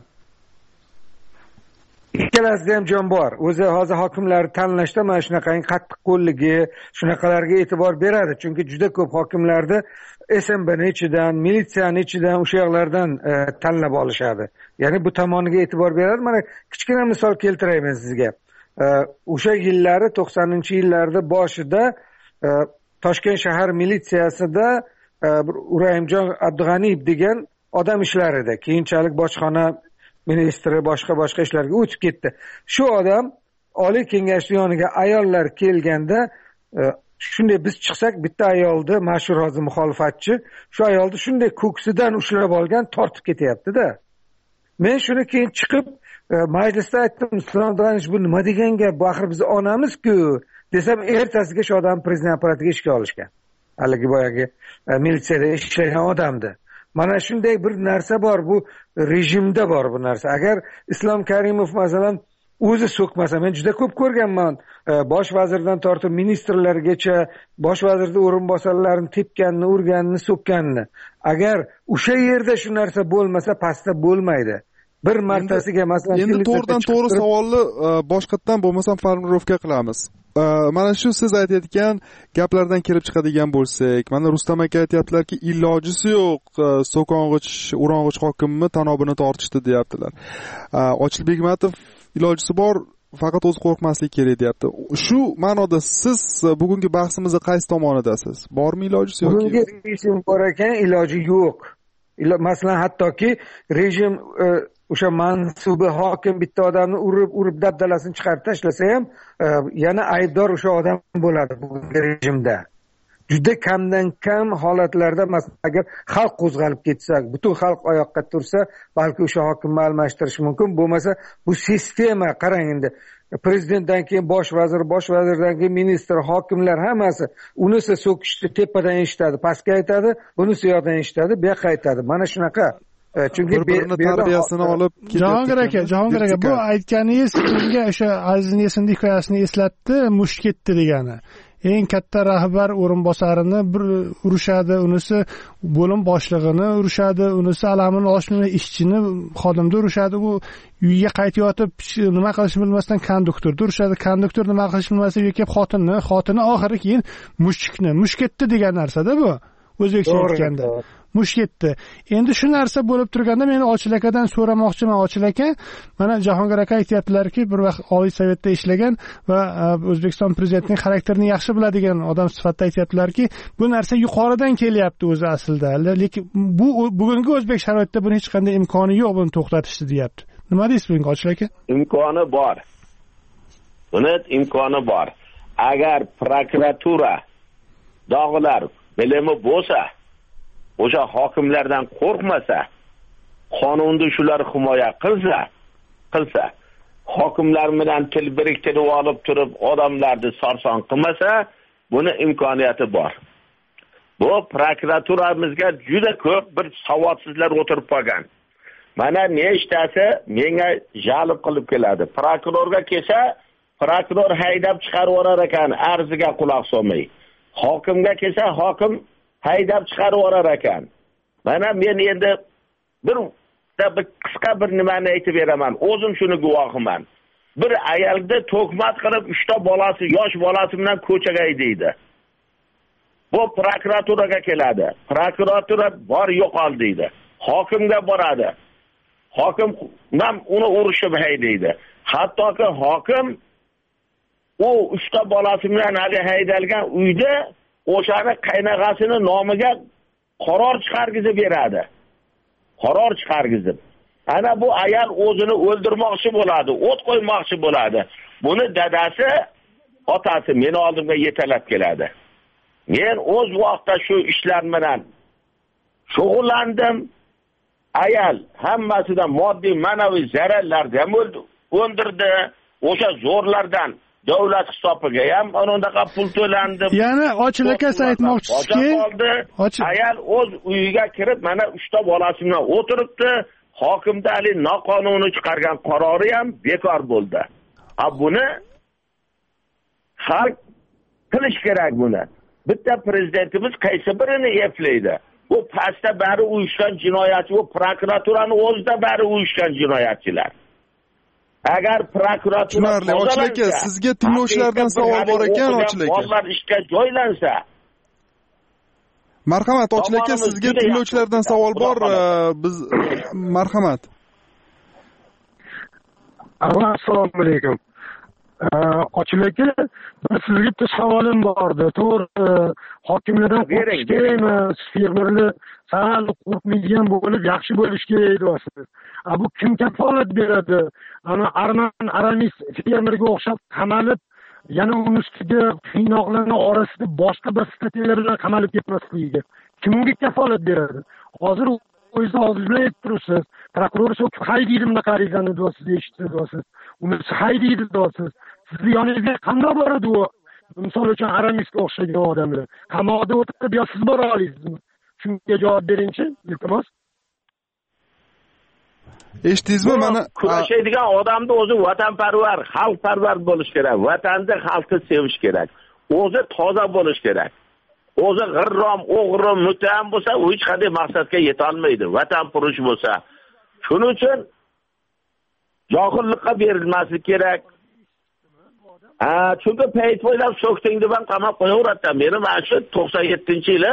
Ikkalasida ham jon bor. O'zi hozir hokimlarni tanlashda mana shunaqangi qattiq qo'lligi, shunaqalarga e'tibor beradi. Chunki juda ko'p hokimlarni S M B'ning ichidan, militsiyaning ichidan, o'sha yoqlardan e, tanlab olishadi. Ya'ni bu tomoniga e'tibor beradi. Mana kichkina misol keltirayman sizga. E, o'sha yillari to'qsoninchi yillarda boshida e, Toshkent shahar militsiyasida e, Urayimjon Abdug'aniyev degan odam ishlar edi. Keyinchalik bojxona ministri boshqa boshqa ishlarga o'tib ketdi. Shu odam Oliy Kengashning yoniga ayollar kelganda shunday biz chiqsak bitta ayolni mashhur hozir muxolifatchi shu ayolni shunday ko'ksidan ushlab olgan, tortib ketyapti-da. Men shuni keyin chiqib majlisda aytdim, Islom Abdug'aniyev bu nima degan gap? Bu axir biz onamiz-ku desam, ertasiga shu odam prezident apparatiga ishga olishgan. Haligi boyagi militsiyada ishlagan odamdi. Mana shunday bir narsa bor, bu rejimda bor bu narsa. Agar Islom Karimov masalan o'zi so'kmasa, men juda ko'p ko'rganman, bosh vazirdan tortib ministrlargacha bosh vazirning o'rinbosarlarini tepganini, urganini, so'kkanini. Agar o'sha yerda shu narsa bo'lmasa, pastda bo'lmaydi. Bir martasiga masalan endi to'g'ridan to'g'ri savolni boshqatdan bo'lmasam formulovka qilamiz. Mana shu siz aytayotgan gaplardan kelib chiqadigan bo'lsak, mana Rustam aka aytayaptilarki, ilojisi yo'q, so'kong'ich, urong'ich hokimni tanobini tortishdi deyaptilar. Ochil Begmatov ilojisi bor, faqat o'zi qo'rqmaslik kerak deyapti. Shu ma'noda siz bugungi bahsimizda qaysi tomonidasiz? Bormi ilojisi yo'q? Bugungi rejim bor ekan, iloji yo'q. Masalan, hattoki rejim o'sha mansubi hokim bitta odamni urib urib dabdalasini chiqarib tashlasa ham yana aybdor o'sha odam bo'ladi bugungi rejimda. Juda kamdan kam holatlarda masalan agar xalq qo'zg'alib ketsa, butun xalq oyoqqa tursa, balki o'sha hokimni almashtirish mumkin. Bo'lmasa bu sistema, qarang endi prezidentdan keyin bosh vazir, bosh vazirdan keyin ministr, hokimlar hammasi unisi so'kishni tepadan eshitadi, pastga aytadi, bunisi yoqdan eshitadi, bu yoqqa aytadi. Mana shunaqa. Chunki bir-birini tarbiyasini olib Jahongir aka, Jahongir aka, bu aytganingiz menga o'sha Aziz Nesinning hikoyasini eslatdi, mush ketdi degani. Eng katta rahbar o'rinbosarini bir urushadi, unisi bo'lim boshlig'ini urushadi, unisi alamini olishni ishchini, xodimni urushadi. U uyga qaytib yotib nima qilishni bilmasdan konduktorni urushadi, konduktor nima qilishni bilmasa uyga kelib xotinni, xotini oxiri keyin mushukni, mush ketdi degan narsa-da bu. O'zbekcha aytganda. Mush ketdi. Endi shu narsa bo'lib turganda men Ochil akadan so'ramoqchiman. Ochil aka, mana Jahongir aka aytayaptilarki, bir vaqt Oliy Sovetda ishlagan va O'zbekiston prezidentining xarakterini yaxshi biladigan odam sifatida aytayaptilarki, bu narsa yuqoridan kelyapti o'zi aslida. Lekin bu bugungi o'zbek sharoitida buni hech qanday imkoni yo'q, buni to'xtatishni deyapti. Nima deysiz bunga Ochil aka? Imkoni bor. Buni imkoni bor. Agar prokuratura dog'lar bilimi bo'lsa, o'sha hokimlardan qo'rqmasa, qonunda shular himoya qilsa, qilsa, hokimlar bilan til biriktirib olib turib, odamlarni sarson qilmasa, buni imkoniyati bor. Bu prokuraturamizga juda ko'p bir savodsizlar o'tirib qolgan. Mana nechtasi menga jalb qilib keladi. Prokurorga kelsa, prokuror haydab chiqarib yuborar ekan, arziga quloq solmay. Hokimga kelsa, hokim haydab chiqarib yuborar ekan. Mana men endi bir bir qisqa bir nimani aytib beraman. O'zim shuni guvohiman. Bir ayolni to'kmat qilib uchta bolasi, yosh bolasi bilan ko'chaga haydaydi. Bu prokuraturaga keladi. Prokuratura bor yo'qol deydi. Hokimga boradi. Hokim ham uni urishib haydaydi. Hattoki hokim u uchta bolasi bilan hali haydalgan uyda o'shani qaynag'asini nomiga qaror chiqargizib beradi. Qaror chiqargizib. Ana bu ayol o'zini o'ldirmoqchi bo'ladi, o't qo'ymoqchi bo'ladi. Buni dadasi, otasi meni oldimga yetalab keladi. Men o'z vaqtda shu ishlar bilan shug'ullandim. Ayol hammasidan moddiy, ma'naviy zararlarga o'ndirdi. O'sha zo'rlardan davlat hisobiga ham unaqa pul to'landi. Ya'ni Ochil aka aytmoqchiki, ayol o'z uyiga kirib, mana uchta bolasi bilan o'tiribdi. Hokimda ali noqonuniy chiqargan qarori ham bekor bo'ldi. Ha buni xalq qilish kerak buni. Bitta prezidentimiz qaysi birini eplaydi? Bu pastda bari uyushgan jinoyatchi, bu prokuraturani o'zida bari uyushgan jinoyatchilar. Agar prokuratura tushunarli, Ochil aka, sizga tinglovchilardan savol bor ekan, Ochil aka. Bolalar ishga joylansa. Marhamat, Ochil aka, sizga tinglovchilardan savol bor. Biz marhamat. Assalomu alaykum. Ochil aka, sizga bitta savolim bordi. To'g'ri, hokimlardan qo'rqish kerakmi? Fermerlar sal qo'rqmaydigan bo'lib, yaxshi bo'lish kerak deyapsiz. Bu kim kafolat beradi? Ana Arman Aramis fermerga o'xshab qamalib, yana uning ustiga qiynoqlarning orasida boshqa bir statiyalar bilan qamalib ketmasligiga kim unga kafolat beradi? Hozir o'zingiz hozirlar aytibsiz, prokuror so'kib haydaydi bunaqa arizani deysiz, eshitasiz. Uni haydaydi deysiz. Sizni yoningizga qanday boradi u? Misol uchun Aramisga o'xshagan odamlar qamoqda o'tirib, yo siz bora olasizmi? Shunga javob beringchi, iltimos. Eshitdingizmi? Mana kurashadigan odamni o'zi vatanparvar, xalqparvar bo'lish kerak. Vatanni, xalqni sevish kerak. O'zi toza bo'lish kerak. O'zi g'irrom, o'g'ri, muttaham bo'lsa, u hech qanday maqsadga yeta olmaydi. Vatanpurush bo'lsa. Shuning uchun johillikqa berilmaslik kerak. Ha, chunki payt bo'ylab so'kding deb ham qamab qo'yaveradi. Meni mana shu to'qson yettinchi yili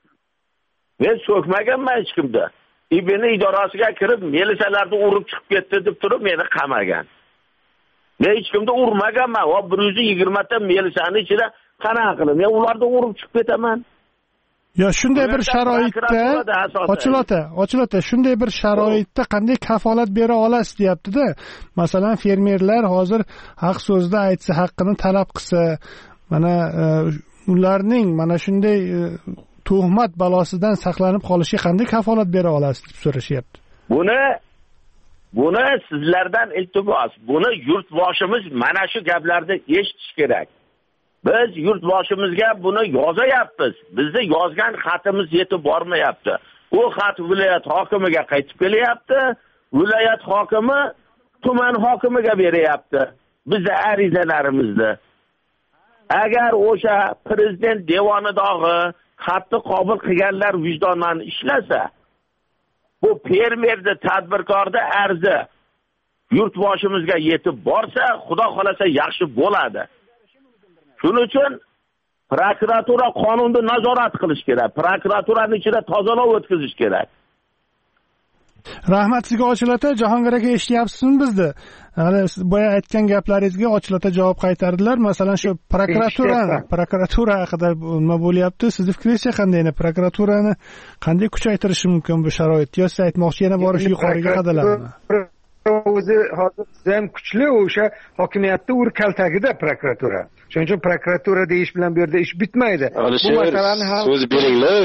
men so'kmaganman hech kimda. Ibn idorasiga kirib, milisalarni urib chiqib ketdi deb turib meni qamagan. Men hech kimni urmaganman. Va bir yuz yigirma ta milisani ichida qanaqa qilib men ularni urib chiqib ketaman. Yo, shunday bir sharoitda, Ochil ota, Ochil ota, shunday bir sharoitda qanday kafolat bera olasiz deyapti-da. Masalan, fermerlar hozir haq so'zda aytsa, haqqini talab qilsa, mana ularning mana shunday tuhmat balosidan saqlanib qolishiga qanday kafolat bera olasiz deb so'rashyapti. Buni buni sizlardan iltimos, buni yurtboshimiz mana shu gaplarni eshitish kerak. Biz yurtboshimizga buni yozayapmiz. Bizni yozgan xatimiz yetib bormayapti. U xat viloyat hokimiga qaytib kelyapti. Viloyat hokimi tuman hokimiga beryapti. Bizning arizalarimizni. Agar o'sha prezident devonidagi xatni qabul qilganlar vijdonan ishlasa, bu fermerni, tadbirkorni arzi yurtboshimizga yetib borsa, xudo xolasa yaxshi bo'ladi. Shuning uchun prokuratura qonunni nazorat qilish kerak. Prokuraturaning ichida tozalov o'tkazish kerak. Rahmat sizga Ochil ota. Jahongir aka, eshityapsizmi bizni? Hali boya aytgan gaplaringizga Ochil ota javob qaytardilar. Masalan, shu prokuratura, prokuratura haqida nima bo'lyapti? Sizning fikringiz qanday? Prokuraturani qanday kuchaytirish mumkin bu sharoitda? Yo, siz aytmoqchi yana borish yuqoriga qadaladimi? O'zi hozir ham kuchli, o'sha hokimiyatda ur kaltagida prokuratura. Shuning uchun prokuratura deyish bilan bu yerda ish bitmaydi. Bu masalani hal so'z beringlar.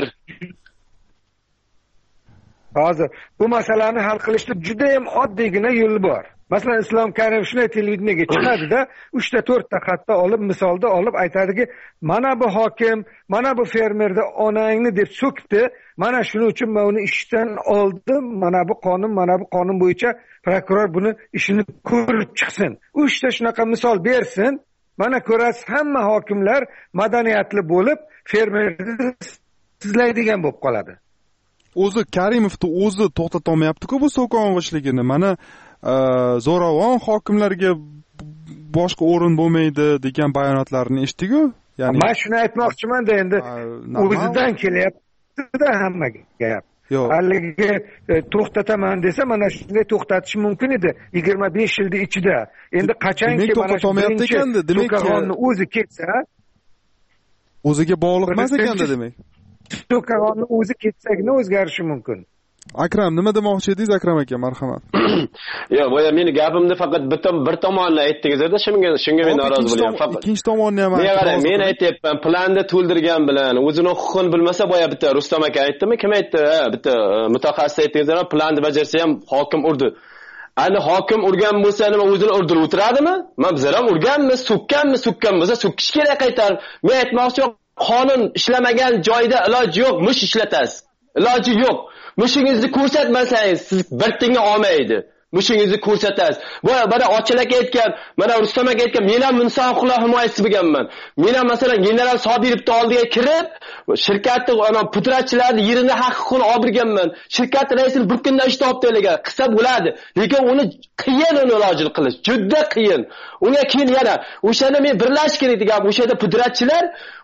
Hozir bu masalani hal qilishda juda ham oddiygina yo'l bor. Masalan, Islom Karimov shunday televideniyaga chiqadi-da, uchta to'rtta xatda olib, misolda olib aytadiki, mana bu hokim, mana bu fermerni onangni deb so'kdi, mana shuning uchun men uni ishdan oldim, mana bu qonun, mana bu qonun bo'yicha prokuror buni ishini ko'rib chiqsin. Uchta shunaqa misol bersin. Mana ko'rasiz, hamma hokimlar madaniyatli bo'lib, fermerni sizlaydigan bo'lib qoladi. O'zi Karimovni o'zi to'xtata olmayapti-ku bu so'kong'ishligini. Mana zo'ravon hokimlarga boshqa o'rin bo'lmaydi degan bayonotlarni eshitdik-ku. Ya'ni men shuni aytmoqchiman-da, endi o'zidan kelyapti-da hamma gap. Haligi to'xtataman desa, mana shunday to'xtatish mumkin edi yigirma besh yilning ichida. Endi qachonki to'xtata olmayapti ekanda, demak o'zi ketsa, o'ziga bog'liq emas ekanda demak. Qonun o'zi ketsagina o'zgarishi mumkin. Akram, nima demoqchi edingiz Akram aka, marhamat. Yo'q, boya meni gapimni faqat bitta bir tomonni aytdingiz-da, shunga shunga men norozi bo'lyapman. Faqat ikkinchi tomonni ham men qarang, men aytyapman, planni to'ldirgan bilan o'zini huquqini bilmasa, boya bitta Rustam aka aytdimi? Kim aytdi? Ha, bitta mutaxassis aytdingizlar, planni bajarsa ham hokim urdi. Ani hokim urgan bo'lsa nima o'zini urdirib o'tiradimi? Men bizlar ham urganmiz, so'kkanmiz, so'kkan bo'lsa so'kish kerak qaytar. Men aytmoqchi, qonun ishlamagan joyda iloji yo'q, mush ishlatasiz. Iloji yo'q. Mushingizni ko'rsatmasangiz siz bir tinga olmaydi. Mushingizni ko'rsatasiz. Bu mana ochilak aytgan, mana Rustam aka aytgan, men ham inson huquqlari himoyachisi bo'lganman. Men ham masalan general Sodirovning oldiga kirib, shirkatning ana pudratchilarning yerini haq-huquqini oldirganman. Shirkat raisini bir kunda ish topib taylagan. Qilsa bo'ladi, lekin uni qiyin uni ilojini qilish, juda qiyin. Unga keyin yana o'shani men birlash kerak degan, o'sha yerda pudratchilar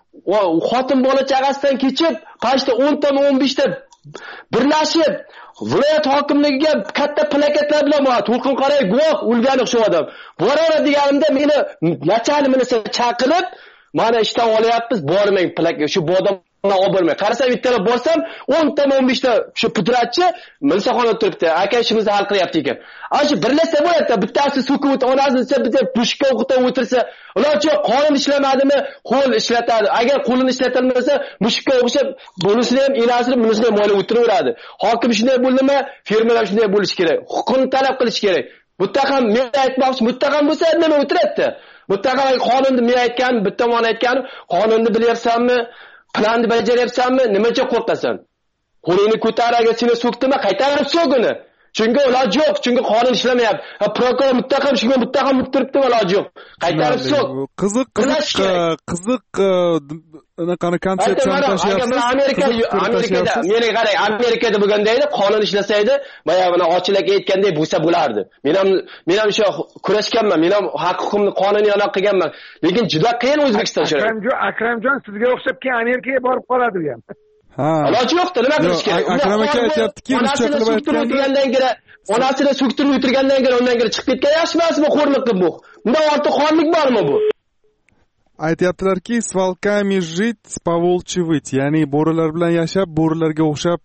xotin bola chaqasidan kechib, qashda o'n ta o'n besh ta birlashib viloyat hokimligiga katta plakatlar bilan boradi. To'lqin qaray guvoh o'lgani shu odam. Boraver deganimda meni nachalimni chaqirib, mana ishdan olyapmiz, bormang plakat shu bodam olib bormang. Qarasam ertalab borsam o'n ta o'n besh ta shu pudratchi milsaxonada turibdi. Aka ishimizni hal qilyapti ekan. Ana shu birlashsa bo'ladi. Bittasi so'kib o'tib, onasi bitta pushka o'qitib o'tirsa, ularchi qonun ishlamadimi? Qo'l ishlatadi. Agar qo'lini ishlatilmasa, mushukka o'xshab bunisini ham enasini, bunisini ham mo'ylab o'tiraveradi. Hokim shunday bo'ldimi? Fermerlar shunday bo'lishi kerak. Huquqni talab qilish kerak. Muttaham men aytmoqchi, muttaham bo'lsa nima o'tiradi? Muttaham qonunni men aytgan, bitta tomon aytgan, qonunni bilyapsanmi? Planni bajaryapsanmi? Nimaga qo'rqasan? Qo'lingni ko'tar, agar seni so'kdimi, qaytarib so'g'ini. Chunki iloji yo'q, chunki qonun ishlamayapti. Ha, prokuror muttaham shunga muttaham bo'lib turibdi, iloji yo'q. Qaytarib so'q. Qiziq, qiziq, qiziq anaqani konsepsiyani tashyapsiz. Amerika, Amerikada, meni qarang, Amerikada bo'lganda edi, qonun ishlasaydi, boya mana ochilak aytgandek bo'lsa bo'lardi. Men ham men ham shu kurashganman, men ham haq-huquqimni qonuniy aniq qilganman. Lekin juda qiyin O'zbekiston shariati. Akramjon, Akramjon sizga o'xshab keyin Amerikaga borib qoladi u ham. Ha. Iloji yo'qda, nima qilish kerak? Akram aka aytayaptiki, ruscha qilib aytgandan ko'ra, onasini so'ktirib o'tirgandan ko'ra undan ko'ra chiqib ketgan yaxshi emasmi? Xo'rlik qilib bu. Bundan ortiq xonlik bormi bu? Aytayaptilarki, с волками жить, по-волчьи выть, ya'ni bo'rilar bilan yashab, bo'rilarga o'xshab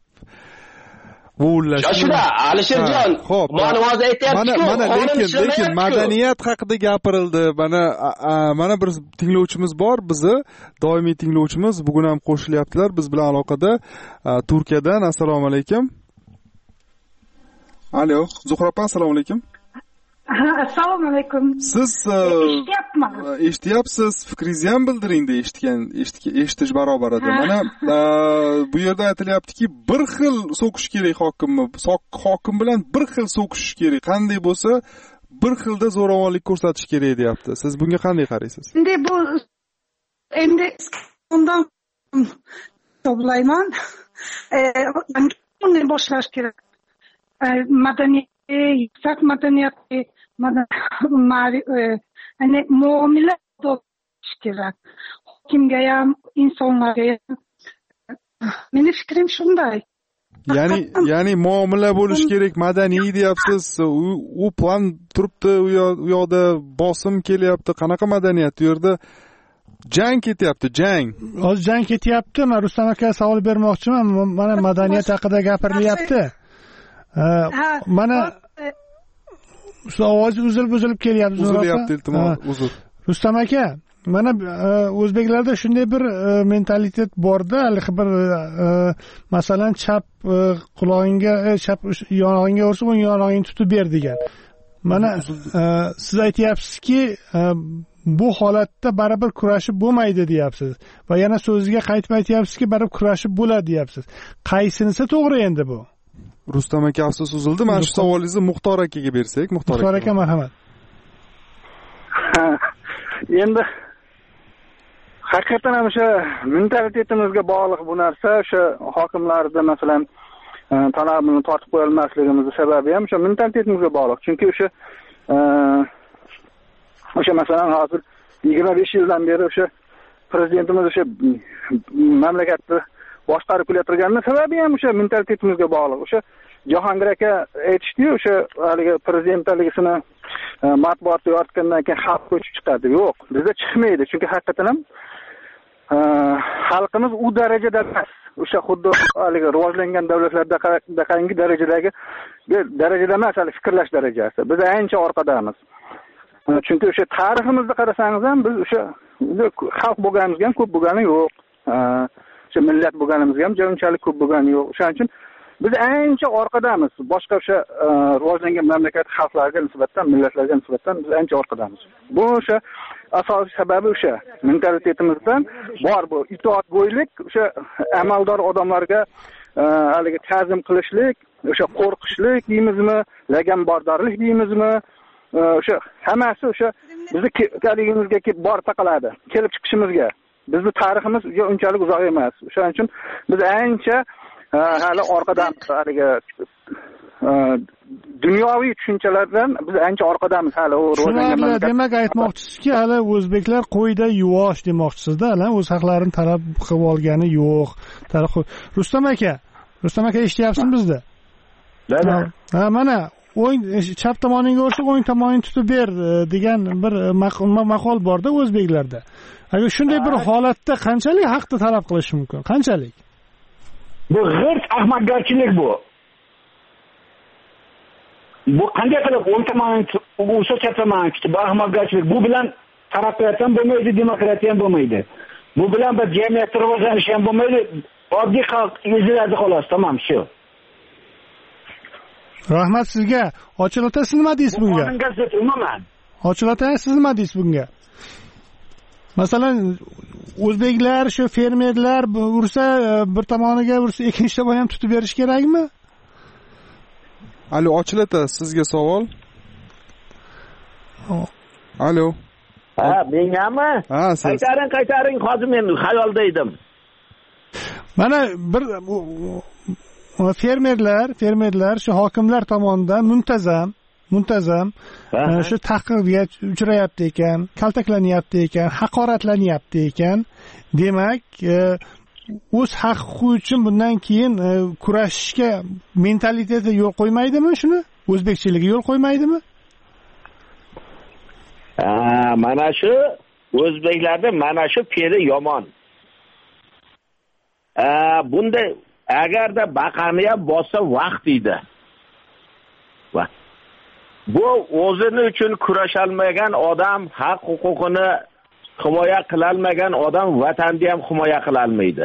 vo'llash. Shashida, Alisherjon, mana hozir aytayapti-ku, mana lekin lekin madaniyat haqida gapirildi. Mana mana bir tinglovchimiz bor, bizni doimiy tinglovchimiz, bugun ham qo'shilyaptilar biz bilan aloqada. Turkiyadan. Assalomu alaykum. Alo, Zuhra opa, assalomu alaykum. Assalomu alaykum. Siz eshityapman. Eshityapsiz, fikringizni ham bildiring de eshitgan, eshitish barobar edi. Mana bu yerda aytilyaptiki, bir xil so'kish kerak hokimni. Hokim bilan bir xil so'kish kerak. Qanday bo'lsa, bir xilda zo'ravonlik ko'rsatish kerak deyapti. Siz bunga qanday qaraysiz? Endi bu endi undan toplayman. Bundan boshlash kerak. Madaniyat, yuksak madaniyat, hani muomala bo'lish kerak. Hokimga ham, insonlarga ham. Meni fikrim shunday. Ya'ni, ya'ni muomala bo'lish kerak, madaniy deyapsiz. U plan turibdi, u yoqda bosim kelyapti. Qanaqa madaniyat? U yerda jang ketyapti, jang. Hozir jang ketyapti. Men Rustam aka savol bermoqchiman. Mana madaniyat haqida gapirilyapti. Mana shu ovozi uzilib-uzilib kelyapti. Uzilyapti, iltimos, uzr. Rustam aka, mana o'zbeklarda shunday bir mentalitet borda, hali bir masalan chap qulog'ingga, chap yonog'ingga ursa, o'ng yonog'ingni tutib ber degan. Mana siz aytyapsizki, bu holatda baribir kurashib bo'lmaydi deyapsiz va yana so'ziga qaytib aytyapsizki, baribir kurashib bo'ladi deyapsiz. Qaysinisi to'g'ri endi bu? Rustam aka afsus uzildi. Mana shu savolingizni Muxtor akaga bersak. Muxtor aka, marhamat. Endi haqiqatan ham o'sha mentalitetimizga bog'liq bu narsa. O'sha hokimlarda masalan talabini tortib qo'ya olmasligimizning sababi ham o'sha mentalitetimizga bog'liq. Chunki o'sha o'sha masalan hozir yigirma besh yildan beri o'sha prezidentimiz o'sha mamlakatni boshqarib kelayotganning sababi ham o'sha mentalitetimizga bog'liq. O'sha Jahongir aka aytishdi-yu, o'sha haligi prezidentligisini matbuotga yoritgandan keyin xalq ko'chib chiqadi. Yo'q, bizda chiqmaydi. Chunki haqiqatan ham xalqimiz u darajada emas. O'sha xuddi haligi rivojlangan davlatlardagi darajadagi darajada emas, hali fikrlash darajasi. Biz ancha orqadamiz. Chunki o'sha tariximizni qarasangiz ham biz o'sha xalq bo'lganimizga ham ko'p bo'lgani yo'q. O'sha millat bo'lganimizga ham unchalik ko'p bo'lgani yo'q. O'shaning uchun biz ancha orqadamiz. Boshqa o'sha rivojlangan mamlakat xalqlariga nisbatan, millatlarga nisbatan biz ancha orqadamiz. Bu o'sha asosiy sababi o'sha mentalitetimizdan bor bu itoatgo'ylik, o'sha amaldor odamlarga haligi ta'zim qilishlik, o'sha qo'rqishlik deymizmi, laganbardorlik deymizmi, o'sha hammasi o'sha bizni kaligimizga kelib bor taqaladi, kelib chiqishimizga. Bizning tariximiz unchalik uzoq emas. O'shaning uchun biz ancha hali orqadamiz, haligi dunyoviy tushunchalardan biz ancha orqadamiz hali. U rivojlangan, demak aytmoqchisizki, hali o'zbeklar qo'yda yuvosh demoqchisizda, hali o'z haqlarini talab qilib olgani yo'q. Rustam aka, Rustam aka eshityapsizmi bizni? Ha, mana o'ng chap tomoningga o'rsa, o'ng tomoningni tutib ber degan bir maqol borda o'zbeklarda. Agar shunday bir holatda qanchalik haqni talab qilish mumkin? Qanchalik? Bu g'irt ahmoqgarchilik bu. Bu qanday qilib o'ng tomonini o'sha chap tomonini tutib ahmoqgarchilik? Bu bilan taraqqiyot ham bo'lmaydi, demokratiya ham bo'lmaydi. Bu bilan bir jamiyat rivojlanishi ham bo'lmaydi. Oddiy xalq eziladi xolos, tamom, shu. Rahmat sizga. Ochil ota, siz nima deysiz bunga? Umuman. Ochil ota, siz nima deysiz bunga? Masalan, o'zbeklar shu fermerlar ursa, bir tomoniga ursa, ikkinchi tomon ham tutib berish kerakmi? Alo, Ochil ota, sizga savol. Alo. Ha, mengami? Ha, siz. Qaytaring, qaytaring, hozir men xayolda edim. Mana bir fermerlar, fermerlar shu hokimlar tomonidan muntazam muntazam shu taqiqga uchrayapti ekan, kaltaklanyapti ekan, haqoratlanyapti ekan. Demak, o'z haqqi uchun bundan keyin kurashishga mentaliteti yo'l qo'ymaydimi shuni? O'zbekchiligi yo'l qo'ymaydimi? Ha, mana shu o'zbeklarda mana shu fe'li yomon. Bunda agarda baqani ham bossa vaqt edi. Bu o'zini uchun kurashalmagan odam, haq huquqini himoya qilolmagan odam vatanni ham himoya qila olmaydi.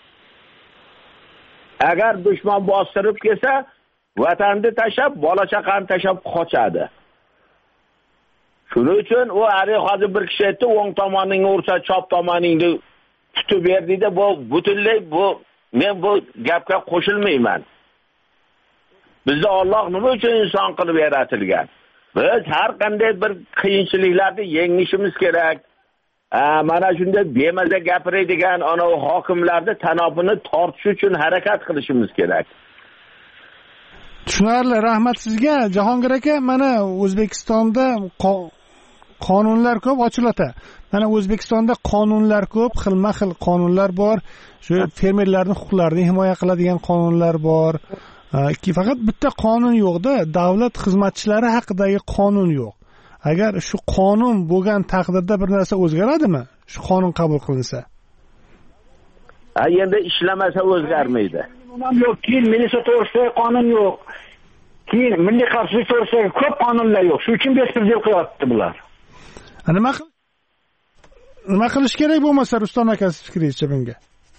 Agar dushman bostirib kelsa, vatanni tashab, bola chaqani tashab qochadi. Shuning uchun u ari hozir bir kishi aytdi, o'ng tomoningni ursa, chap tomoningni tutib ber dedi. Bu butunlay bu men bu gapga qo'shilmayman. Bizda Alloh nima uchun inson qilib yaratilgan? Biz har qanday bir qiyinchiliklarni yengishimiz kerak. Mana shunday bemaza gapiradigan ana hokimlarni tanobini tortish uchun harakat qilishimiz kerak. Tushunarli, rahmat sizga. Jahongir aka, mana O'zbekistonda qonunlar ko'p, Ochil ota. Mana O'zbekistonda qonunlar ko'p, xilma-xil qonunlar bor. Shu fermerlarning huquqlarini himoya qiladigan qonunlar bor. Faqat bitta qonun yo'q-da, davlat xizmatchilari haqidagi qonun yo'q. Agar shu qonun bo'lgan taqdirda bir narsa o'zgaradimi? Shu qonun qabul qilinsa. Ha, endi ishlamasa o'zgarmaydi. Yo'q, keyin militsiya to'g'risidagi qonun yo'q. Keyin milliy xavfsizlik to'g'risidagi ko'p qonunlar yo'q. Shu uchun bespredel qilyapti bular. Nima qil nima qilish kerak bo'lmasa, Rustam aka fikringizcha bunga?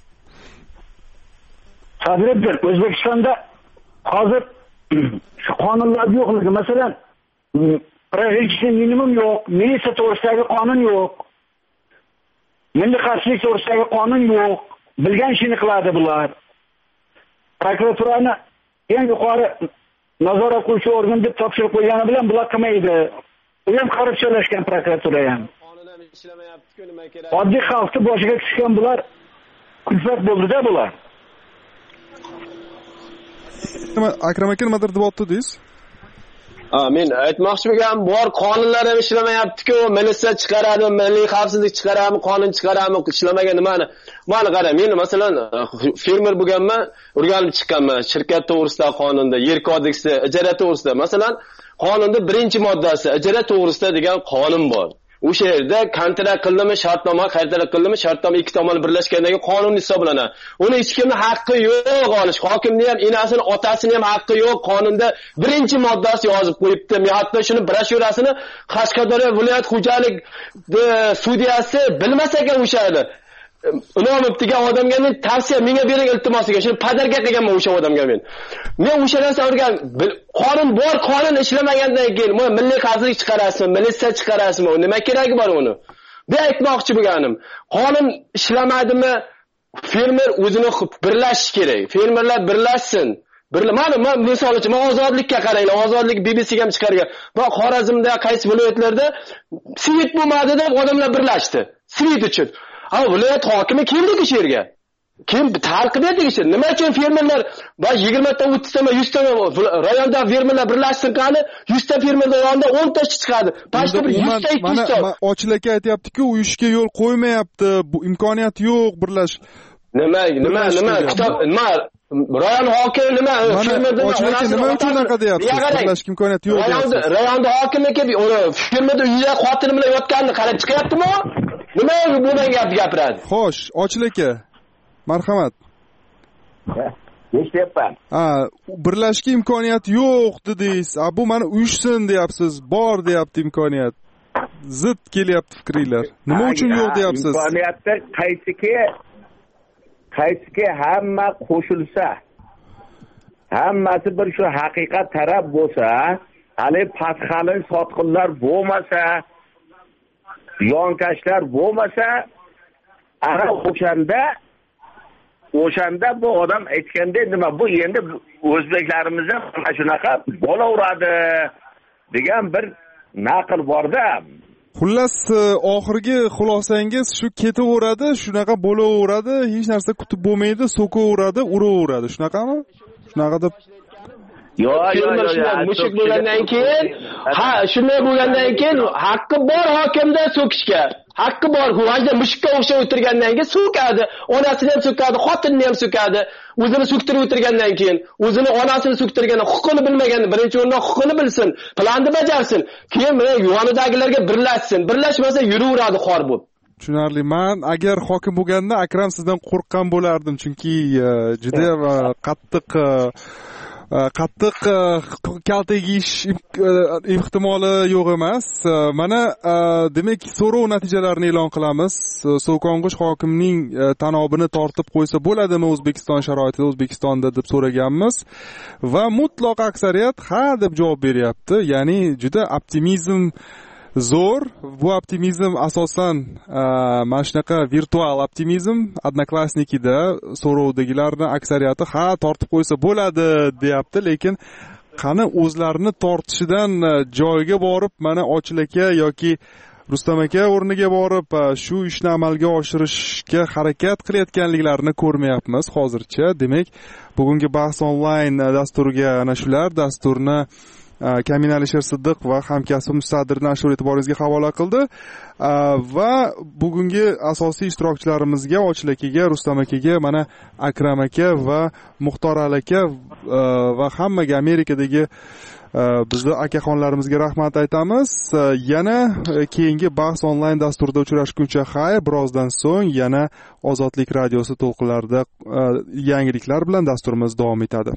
Sadriddin, O'zbekistonda hozir shu qonunlar yo'qligi, masalan, provinciya minimum yo'q, militsiya to'g'risidagi qonun yo'q, milliy xavfsizlik to'g'risidagi qonun yo'q. Bilgan ishini qiladi bular. Prokuraturani eng yuqori nazorat qiluvchi organ deb topshirib qo'ygani bilan bular qilmaydi. U ham korrupsiyalashgan prokuratura ham. Oddiy xalqni boshiga tushgan bular kulfat bo'ldi-da bular. Akram aka nimadir deb o'tdingiz? Ha, men aytmoqchi bo'lganim, bor qonunlar ham ishlamayapti-ku, militsiya chiqaradi, milliy xavfsizlik chiqaradi, qonun chiqaradi, ishlamagan nimani? Mana qara, men masalan fermer bo'lganman, o'rganib chiqqanman, shirkat to'g'risida qonunda, yer kodeksi, ijara to'g'risida. Masalan, qonunda birinchi moddasi ijara to'g'risida degan qonun bor. o'sha yerda kontrakt qildimi, shartnoma kontrakt qildimi, shartnoma ikki tomon birlashgandan keyin qonuniy hisoblanadi. Uni hech kimning haqqi yo'q olish. Hokimning ham, enasini, otasini ham haqqi yo'q. Qonunda birinchi moddasi yozib qo'yibdi. Men hatto shuni broshurasini Qashqadaryo viloyat xo'jalik sudiyasi bilmas ekan o'shani. Inomov degan odamga men tavsiya menga bering iltimosiga. Shuni padarga qilganman o'sha odamga men. Men o'sha narsa o'rgan qonun bor, qonun ishlamagandan keyin men milliy xavfsizlik chiqarasizmi, militsiya chiqarasizmi? Nima keragi bor uni? Bu aytmoqchi bo'lganim. Qonun ishlamadimi? Fermer o'zini birlashish kerak. Fermerlar birlashsin. Mana men misol uchun ozodlikka qaranglar. Ozodlik B B C ga ham chiqargan. Bu Xorazmda, qaysi viloyatlarda svit bo'lmadi deb odamlar birlashdi. Svit uchun. Ha, viloyat hokimi keldi shu yerga. Kim tarqib berdi shu. Nima uchun fermerlar va yigirma ta, o'ttiz ta, yuz ta rayonda fermerlar birlashsin qani, yuz ta fermerlar rayonda o'n ta chiqadi. Pashta bir yuz ta, ikki yuz ta. Mana ochilaka aytayapti-ku, u ishga yo'l qo'ymayapti, bu imkoniyat yo'q birlash. Nima, nima, nima, kitob, nima rayon hokimi nima fermerdan nima uchun unaqa deyapsiz? Birlashga imkoniyat yo'q deyapsiz. Rayonda hokimi kelib, fermerda uyda xotini bilan yotganini qarab chiqyaptimi? Nima bo'lgan gap gapiradi? Xo'sh, Ochil aka. Marhamat. Eshityapman. Ha, birlashga imkoniyat yo'q dedingiz. A bu mana uyushsin deyapsiz, bor deyapti imkoniyat. Zid kelyapti fikringlar. Nima uchun yo'q deyapsiz? Imkoniyatda qaysiki qaysiki hamma qo'shilsa, hammasi bir shu haqiqat taraf bo'lsa, hali pasxalin sotqinlar bo'lmasa, yonkashlar bo'lmasa, ana o'shanda o'shanda bu odam aytgandek nima bu endi o'zbeklarimizda mana shunaqa bo'laveradi degan bir naql borda. Xullas oxirgi xulosangiz shu ketaveradi, shunaqa bo'laveradi, hech narsa kutib bo'lmaydi, so'kaveradi, uraveradi. Shunaqami? Shunaqa deb Yo'q, yo'q, yo'q. Mushuk bo'lgandan keyin, ha, shunday bo'lgandan keyin haqqi bor hokimda so'kishga. Haqqi bor. Hujda mushukka o'xshab o'tirgandan keyin so'kadi. Onasini ham so'kadi, xotinini ham so'kadi. O'zini so'ktirib o'tirgandan keyin, o'zini onasini so'ktirganda, huquqini bilmaganda, birinchi o'rinda huquqini bilsin, planni bajarsin. Keyin mana yonidagilarga birlashsin. Birlashmasa yuraveradi xor bo'lib. Tushunarli. Men agar hokim bo'lganda Akram sizdan qo'rqqan bo'lardim, chunki juda qattiq qattiq kaltagish ehtimoli yo'q emas. Mana demak so'rov natijalarini e'lon qilamiz. So'kong'ush hokimning tanobini tortib qo'ysa bo'ladimi O'zbekiston sharoitida, O'zbekistonda deb so'raganmiz va mutlaq aksariyat ha deb javob beryapti. Ya'ni juda optimizm zo'r. Bu optimizm asosan mana shunaqa virtual optimizm. Odnoklassnikida so'rovdagilarning aksariyati ha tortib qo'ysa bo'ladi deyapti, lekin qani o'zlarini tortishidan joyiga borib, mana Ochil aka yoki Rustam aka o'rniga borib shu ishni amalga oshirishga harakat qilayotganliklarini ko'rmayapmiz hozircha. Demak, bugungi bahs onlayn dasturiga ana shular dasturni Kamin Alisher Siddiq va hamkasbim Sadir Nashur e'tiboringizga havola qildi va bugungi asosiy ishtirokchilarimizga Ochil akaga, Rustam akaga, mana Akram aka va Muxtor aka va hammaga Amerikadagi bizni akaxonlarimizga rahmat aytamiz. Yana keyingi bahs onlayn dasturida uchrashguncha xayr, birozdan so'ng yana Ozodlik radiosi to'lqinlarida yangiliklar bilan dasturimiz davom etadi.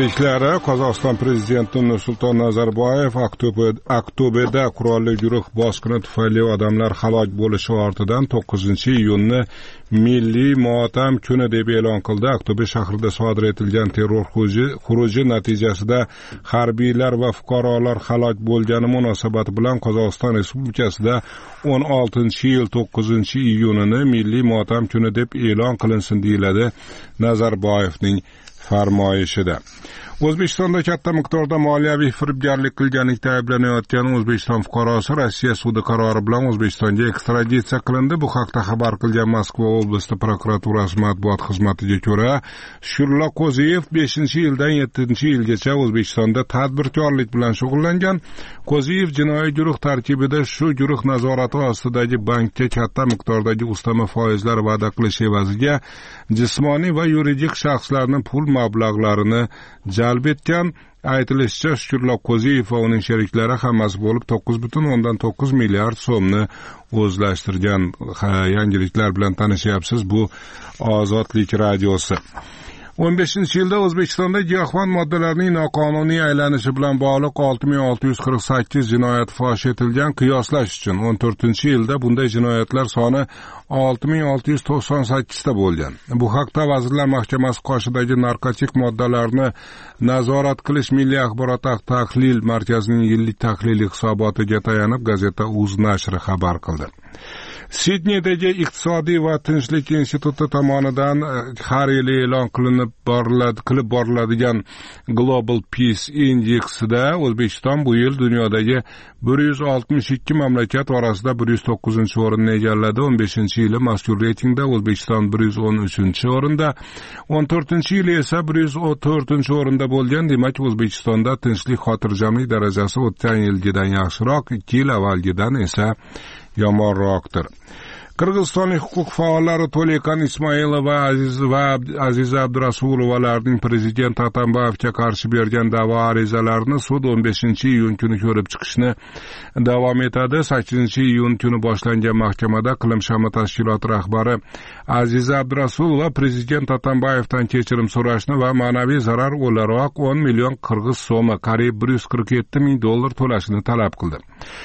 Yangiliklari Qozog'iston prezidenti Nursulton Nazarboyev Aqto'beda qurolli guruh bosqini tufayli odamlar halok bo'lishi ortidan to'qqizinchi iyunni milliy motam kuni deb e'lon qildi. Aqto'be shahrida sodir etilgan terror xuruji natijasida harbiylar va fuqarolar halok bo'lgani munosabati bilan Qozog'iston Respublikasida o'n oltinchi yil to'qqizinchi iyunini milliy motam kuni deb e'lon qilinsin deyiladi Nazarboyevning farmoyishida. O'zbekistonda katta miqdorda moliyaviy firibgarlik qilganlikda ayblanayotgan O'zbekiston fuqarosi Rossiya sudi qarori bilan O'zbekistonga ekstraditsiya qilindi. Bu haqda xabar qilgan Moskva oblasti prokuraturasi matbuot xizmatiga ko'ra, Shukurullo Qo'ziyev beshinchi yildan yettinchi yilgacha O'zbekistonda tadbirkorlik bilan shug'ullangan. Qo'ziyev jinoiy guruh tarkibida shu guruh nazorati ostidagi bankka katta miqdordagi ustama foizlar va'da qilish evaziga jismoniy va yuridik shaxslarning pul mablag'larini jalb etgan. Aytilishicha, Shukurullo Qo'ziyev va uning sheriklari hammasi bo'lib to'qqiz butun o'ndan to'qqiz milliard so'mni o'zlashtirgan. Yangiliklar bilan tanishyapsiz. Bu Ozodlik radiosi. o'n beshinchi yilda O'zbekistonda giyohvand moddalarning noqonuniy aylanishi bilan bog'liq olti ming olti yuz qirq sakkiz jinoyat fosh etilgan. Qiyoslash uchun o'n to'rtinchi yilda bunday jinoyatlar soni olti ming olti yuz to'qson sakkiz ta bo'lgan. Bu haqda Vazirlar Mahkamasi qoshidagi narkotik moddalarni nazorat qilish milliy axborot tahlil markazining yillik tahliliy hisobotiga tayanib gazeta Uz nashri xabar qildi. Sidneydagi iqtisodiy va tinchlik instituti tomonidan har yili e'lon qilinib boriladi, qilib boriladigan Global Peace Indexida O'zbekiston bu yil dunyodagi bir yuz oltmish ikki mamlakat orasida bir yuz to'qqizinchi o'rinni egalladi. o'n beshinchi yili mazkur reytingda O'zbekiston bir yuz o'n uchinchi o'rinda, o'n to'rtinchi yili esa bir yuz to'rtinchi o'rinda bo'lgan. Demak, O'zbekistonda tinchlik, xotirjamlik darajasi o'tgan yilgidan yaxshiroq, ikki yil avvalgidan esa yomonroqdir. Qirg'izistonlik huquq faollari To'lekan Ismoilov va Aziz va Aziza Abdurasulovalarning prezident Atambayevga qarshi bergan da'vo arizalarini sud o'n beshinchi iyun kuni ko'rib chiqishni davom etadi. sakkizinchi iyun kuni boshlangan mahkamada Qilimshama tashkiloti rahbari Aziza Abdurasulova prezident Atambayevdan kechirim so'rashni va ma'naviy zarar o'laroq o'n million qirg'iz so'mi, qariyb bir yuz qirq yetti ming dollar to'lashni talab qildi.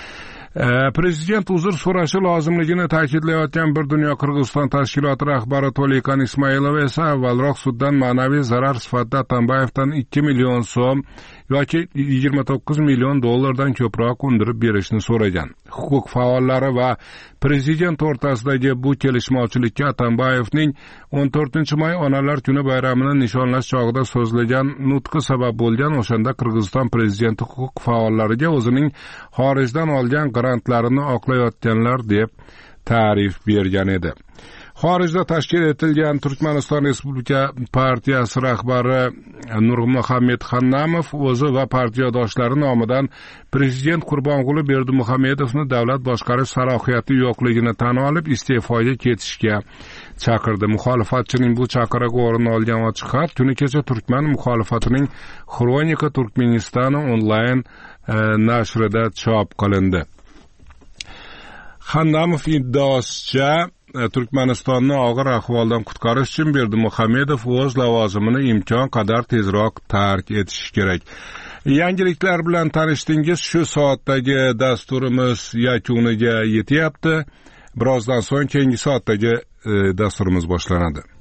Prezident uzr so'rashi lozimligini ta'kidlayotgan Bir dunyo Qirg'iziston tashkiloti rahbari To'lekan Ismoilov esa avvalroq suddan ma'naviy zarar sifatida Atambayevdan ikki million so'm yoki yigirma to'qqiz million dollardan ko'proq undirib berishni so'ragan. Huquq faollari va prezident o'rtasidagi bu kelishmovchilikka Atambayevning o'n to'rtinchi may Onalar kuni bayramini nishonlash chog'ida so'zlagan nutqi sabab bo'lgan. O'shanda Qirg'iziston prezidenti huquq faollariga o'zining xorijdan olgan grantlarini oqlayotganlar deb ta'rif bergan edi. Xorijda tashkil etilgan Turkmaniston Respublika partiyasi rahbari Nurmuhammad Xannamov o'zi va partiyadoshlari nomidan prezident Qurbonquli Berdimuhamedovni davlat boshqarish salohiyati yo'qligini tan olib iste'foga ketishga chaqirdi. Muxolifatchining bu chaqirig'i o'rin olgan ochiq xat kuni kecha Turkman muxolifatining Xronika Turkmenistoni onlayn nashrida chop qilindi. Xannamov iddaosicha Turkmanistonni og'ir ahvoldan qutqarish uchun Berdimuhamedov o'z lavozimini imkon qadar tezroq tark etishi kerak. Yangiliklar bilan tanishdingiz. Shu soatdagi dasturimiz yakuniga yetyapti. Birozdan so'ng keyingi soatdagi dasturimiz boshlanadi.